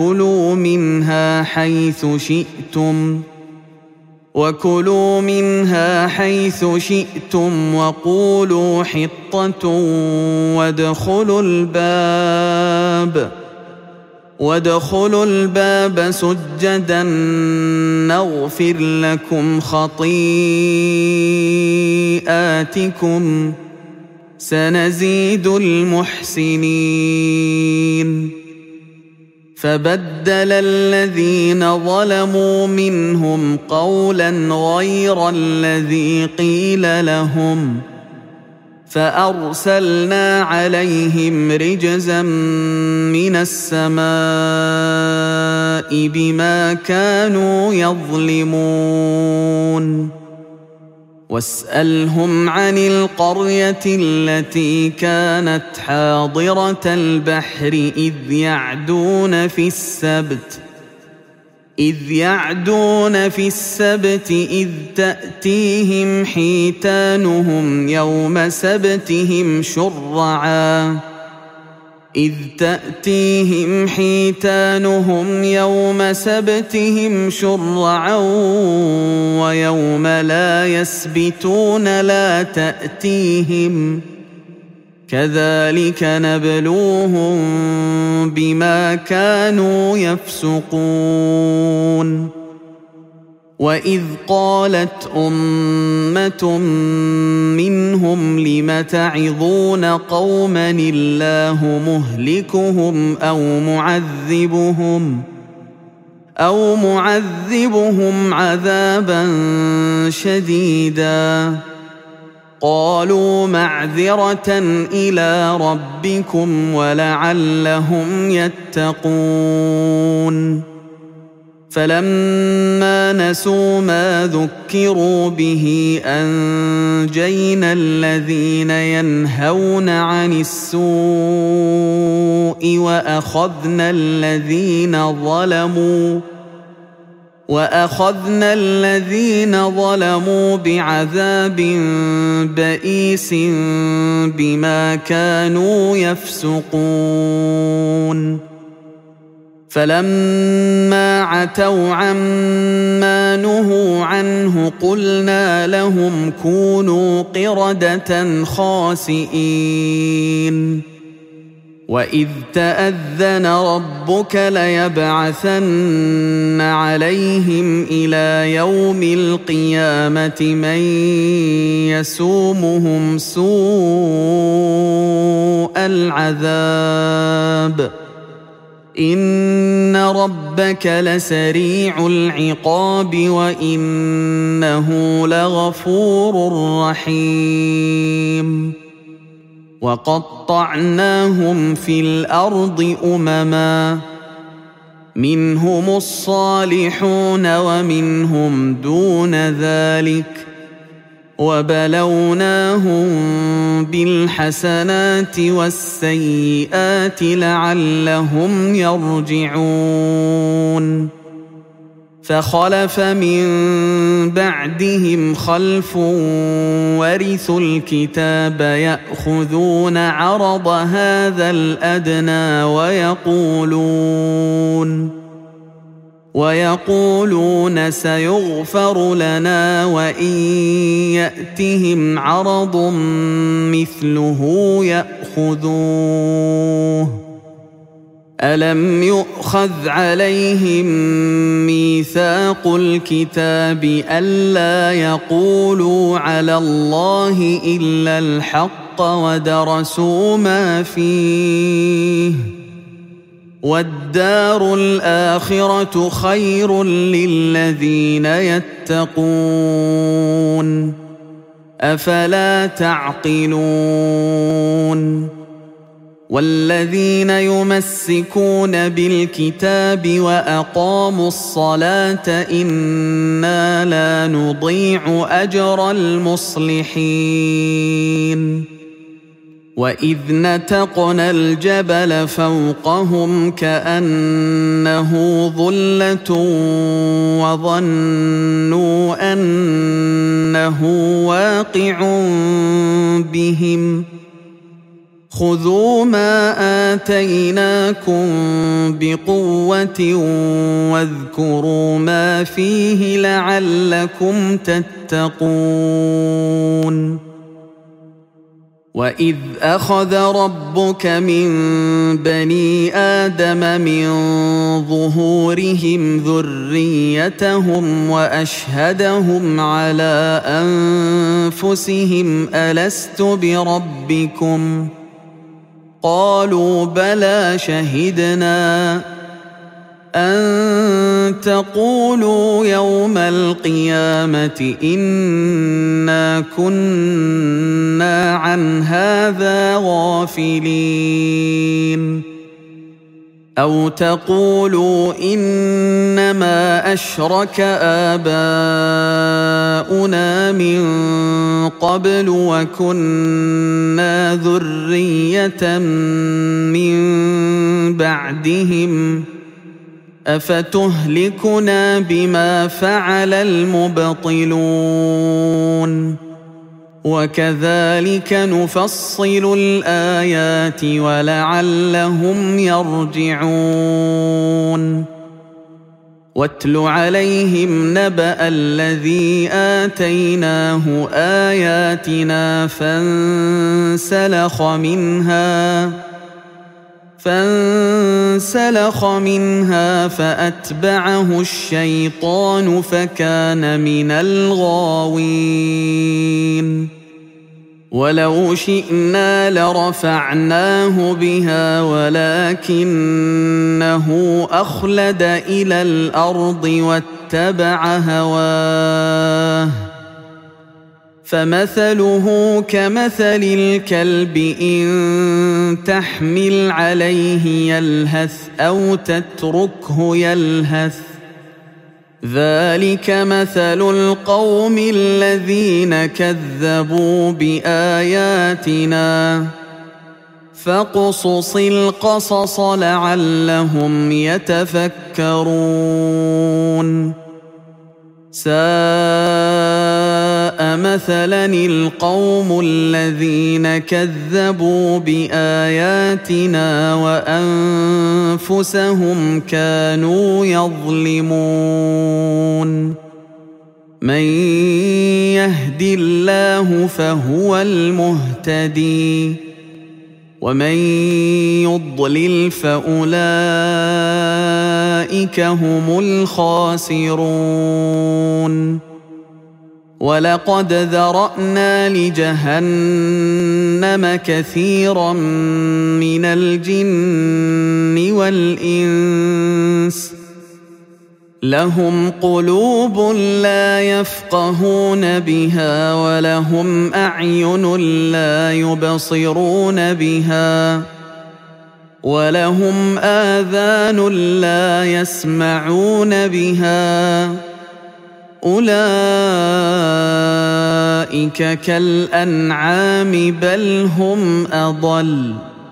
وكلوا منها حيث شئتم وقولوا حطة وادخلوا الباب سجدا نغفر لكم خطيئاتكم سنزيد المحسنين. فبدل الذين ظلموا منهم قولا غير الذي قيل لهم فأرسلنا عليهم رجزا من السماء بما كانوا يظلمون. واسألهم عن القرية التي كانت حاضرة البحر إذ يعدون في السبت إذ تأتيهم حيتانهم يوم سبتهم شرعا ويوم لا يسبتون لا تأتيهم كذلك نبلوهم بما كانوا يفسقون. وإذ قالت أمة منهم لم تعظون قوما الله مهلكهم أو معذبهم عذابا شديدا قالوا معذرة إلى ربكم ولعلهم يتقون. فلما نسوا ما ذكروا به أنجينا الذين ينهون عن السوء وأخذنا الذين ظلموا بعذاب بئيس بما كانوا يفسقون. فلما عتوا عما نهوا عنه قلنا لهم كونوا قردة خاسئين. وإذ تأذن ربك ليبعثن عليهم إلى يوم القيامة من يسومهم سوء العذاب إن ربك لسريع العقاب وإنه لغفور رحيم. وقطعناهم في الأرض أمما منهم الصالحون ومنهم دون ذلك وبلوناهم بالحسنات والسيئات لعلهم يرجعون. فخلف من بعدهم خلف ورثوا الكتاب يأخذون عرض هذا الأدنى ويقولون سيغفر لنا وإن يأتهم عرض مثله يأخذوه. ألم يؤخذ عليهم ميثاق الكتاب ألا يقولوا على الله إلا الحق ودرسوا ما فيه والدار الآخرة خير للذين يتقون أفلا تعقلون. والذين يمسكون بالكتاب وأقاموا الصلاة إنا لا نضيع أجر المصلحين. وإذ نتقنا الجبل فوقهم كأنه ظلة وظنوا أنه واقع بهم خذوا ما آتيناكم بقوة واذكروا ما فيه لعلكم تتقون. وَإِذْ أَخَذَ رَبُّكَ مِنْ بَنِي آدَمَ مِنْ ظُهُورِهِمْ ذُرِّيَّتَهُمْ وَأَشْهَدَهُمْ عَلَى أَنفُسِهِمْ أَلَسْتُ بِرَبِّكُمْ ۖ قَالُوا بَلَى شَهِدْنَا أَن تَقُولُوا يَوْمَ الْقِيَامَةِ إِنَّا كُنَّا عَنْ هَذَا غَافِلِينَ أَوْ تَقُولُوا إِنَّمَا أَشْرَكَ آبَاؤُنَا مِن قَبْلُ وَكُنَّا ذُرِّيَّةً مِّن بَعْدِهِمْ أَفَتُهْلِكُنَا بِمَا فَعَلَ الْمُبْطِلُونَ وَكَذَلِكَ نُفَصِّلُ الْآيَاتِ وَلَعَلَّهُمْ يَرْجِعُونَ وَاتْلُ عَلَيْهِمْ نَبَأَ الَّذِي آتَيْنَاهُ آيَاتِنَا فانسلخ منها فأتبعه الشيطان فكان من الغاوين ولو شئنا لرفعناه بها ولكنه أخلد إلى الأرض واتبع هواه فمثله كمثل الكلب إن تحمل عليه يلهث أو تتركه يلهث ذلك مثل القوم الذين كذبوا بآياتنا فاقصص القصص لعلهم يتفكرون ساء مثلا القوم الذين كذبوا بآياتنا وأنفسهم كانوا يظلمون من يهد الله فهو المهتدي ومن يضلل فأولئك هم الخاسرون ولقد ذرأنا لجهنم كثيرا من الجن والإنس لهم قلوب لا يفقهون بها ولهم أعين لا يبصرون بها ولهم آذان لا يسمعون بها أولئك كالأنعام بل هم أضل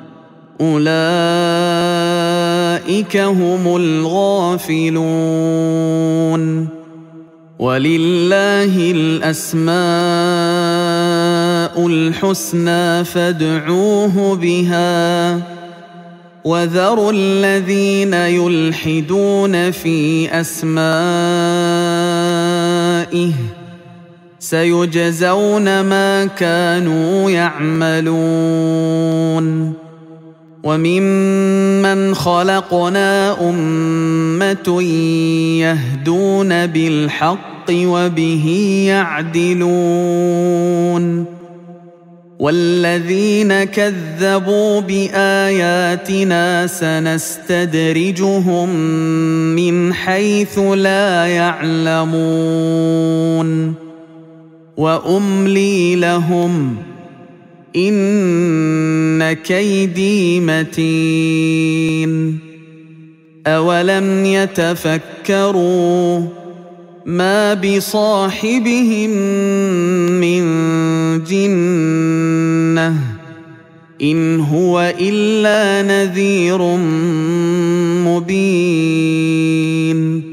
أولئك هم الغافلون ولله الأسماء الحسنى فادعوه بها وذروا الذين يلحدون في أسمائه سيجزون ما كانوا يعملون وممن خلقنا أمة يهدون بالحق وبه يعدلون والذين كذبوا بآياتنا سنستدرجهم من حيث لا يعلمون وأملي لهم إن كيدي متين أولم يتفكروا ما بصاحبهم من جنة إن هو إلا نذير مبين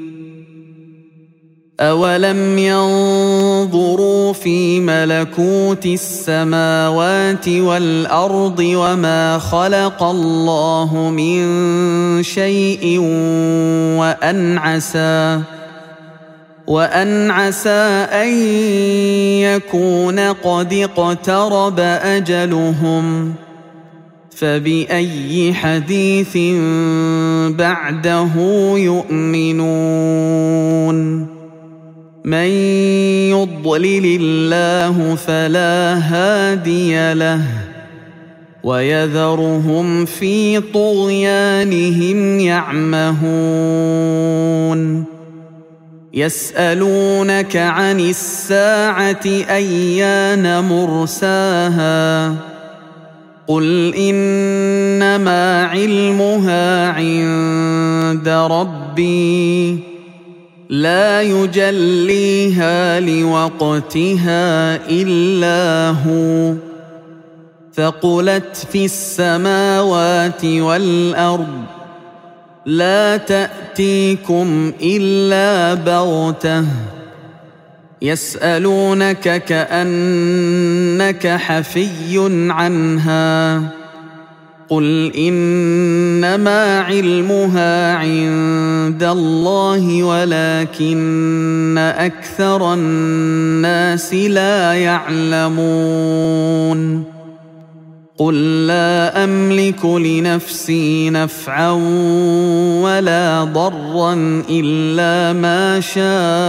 أولم ينظروا في ملكوت السماوات والأرض وما خلق الله من شيء وأن عسى أن يكون قد اقترب أجلهم فبأي حديث بعده يؤمنون من يضلل الله فلا هادي له ويذرهم في طغيانهم يعمهون يسألونك عن الساعة أيان مرساها قل إنما علمها عند ربي لا يجليها لوقتها إلا هو ثقلت في السماوات والأرض لا تأتيكم إلا بغتة يسألونك كأنك حفي عنها قل إنما علمها عند الله ولكن أكثر الناس لا يعلمون قل لا أملك لنفسي نفعا ولا ضرا إلا ما شاء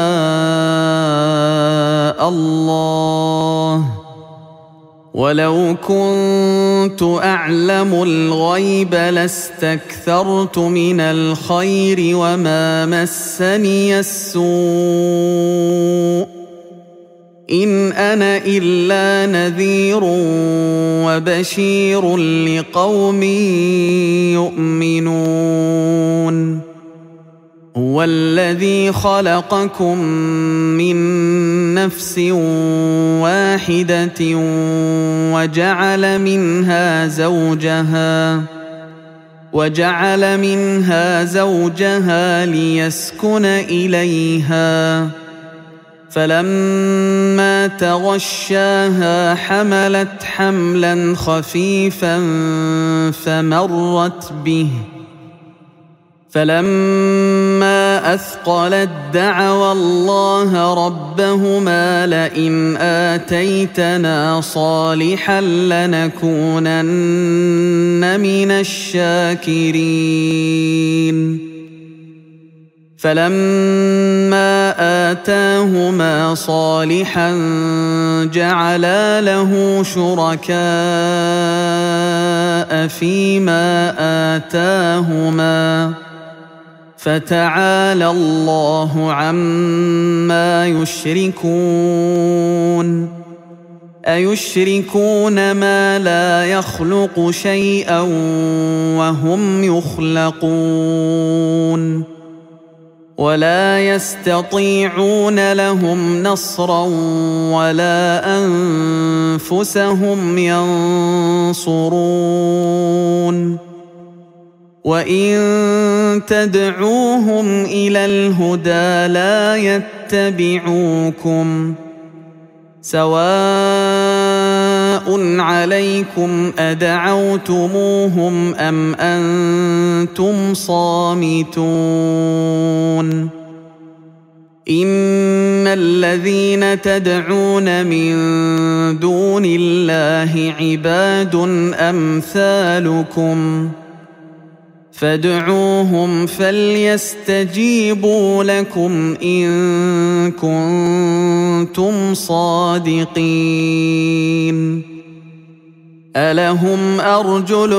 الله ولو كنت أعلم الغيب لاستكثرت من الخير وما مسني السوء إن أنا إلا نذير وبشير لقوم يؤمنون هو الذي خلقكم من نفس واحدة وجعل منها زوجها ليسكن إليها فلما تغشاها حملت حملا خفيفا فمرت به فلما أثقلت دعوا الله ربهما لئن آتيتنا صالحا لنكونن من الشاكرين فلما آتاهما صالحا جعلا له شركاء فيما آتاهما فتعالى الله عما يشركون أيشركون ما لا يخلق شيئا وهم يخلقون ولا يستطيعون لهم نصرا ولا أنفسهم ينصرون وإن تدعوهم إلى الهدى لا يتبعوكم سواء عليكم أدعوتموهم أم أنتم صامتون إن الذين تدعون من دون الله عباد أمثالكم فادعوهم فليستجيبوا لكم إن كنتم صادقين ألهم أرجل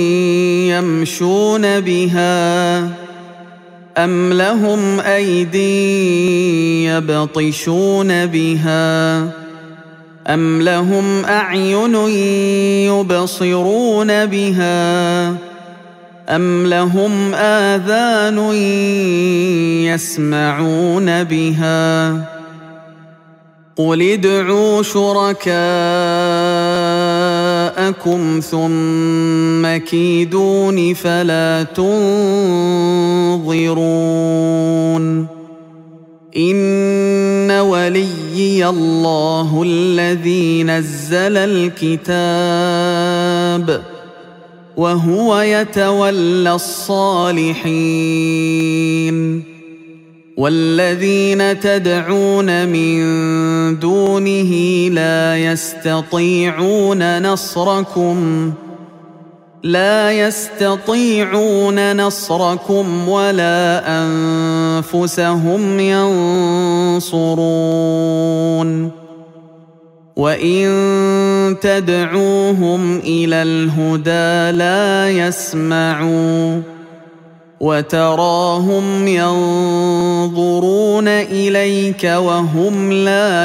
يمشون بها أم لهم أيدي يبطشون بها أم لهم أعين يبصرون بها أم لهم آذان يسمعون بها قل ادعوا شركاءكم ثم كيدون فلا تنظرون إن وليي الله الذي نزل الكتاب وهو يتولى الصالحين والذين تدعون من دونه لا يستطيعون نصركم ولا أنفسهم ينصرون وإن تدعوهم إلى الهدى لا يسمعوا وتراهم ينظرون إليك وهم لا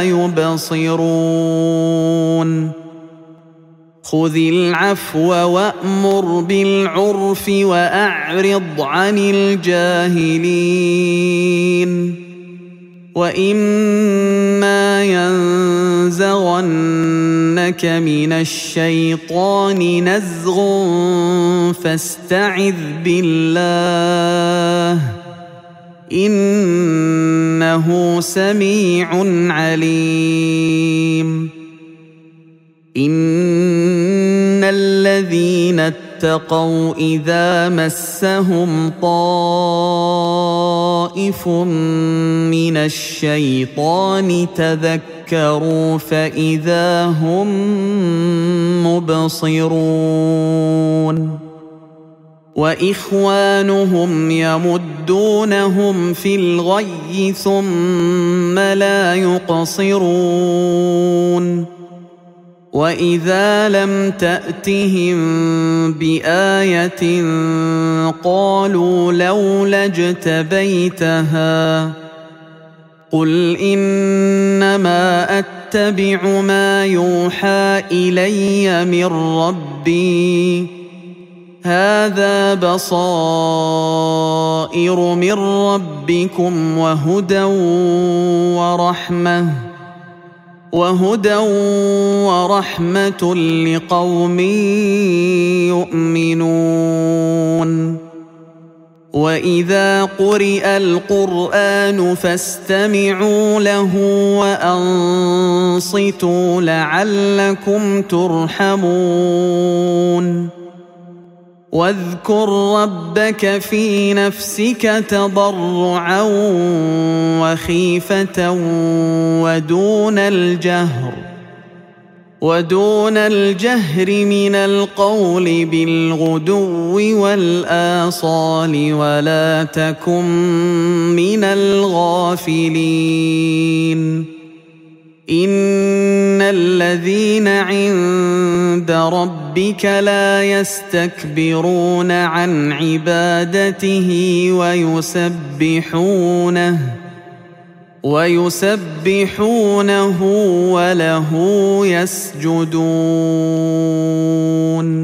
يبصرون خذ العفو وأمر بالعرف وأعرض عن الجاهلين وإما ينزغنك من الشيطان نزغ فاستعذ بالله إنه سميع عليم إن الذين اتقوا إذا مسهم طائف من الشيطان تذكروا فإذا هم مبصرون وإخوانهم يمدونهم في الغي ثم لا يقصرون وإذا لم تأتهم بآية قالوا لولا اجتبيتها قل إنما أتبع ما يوحى إلي من ربي هذا بصائر من ربكم وهدى ورحمة لقوم يؤمنون وإذا قرئ القرآن فاستمعوا له وأنصتوا لعلكم ترحمون واذكر ربك في نفسك تضرعا وخيفة ودون الجهر من القول بالغدو والآصال ولا تكن من الغافلين إن الذين عند ربك لا يستكبرون عن عبادته ويسبحونه وله يسجدون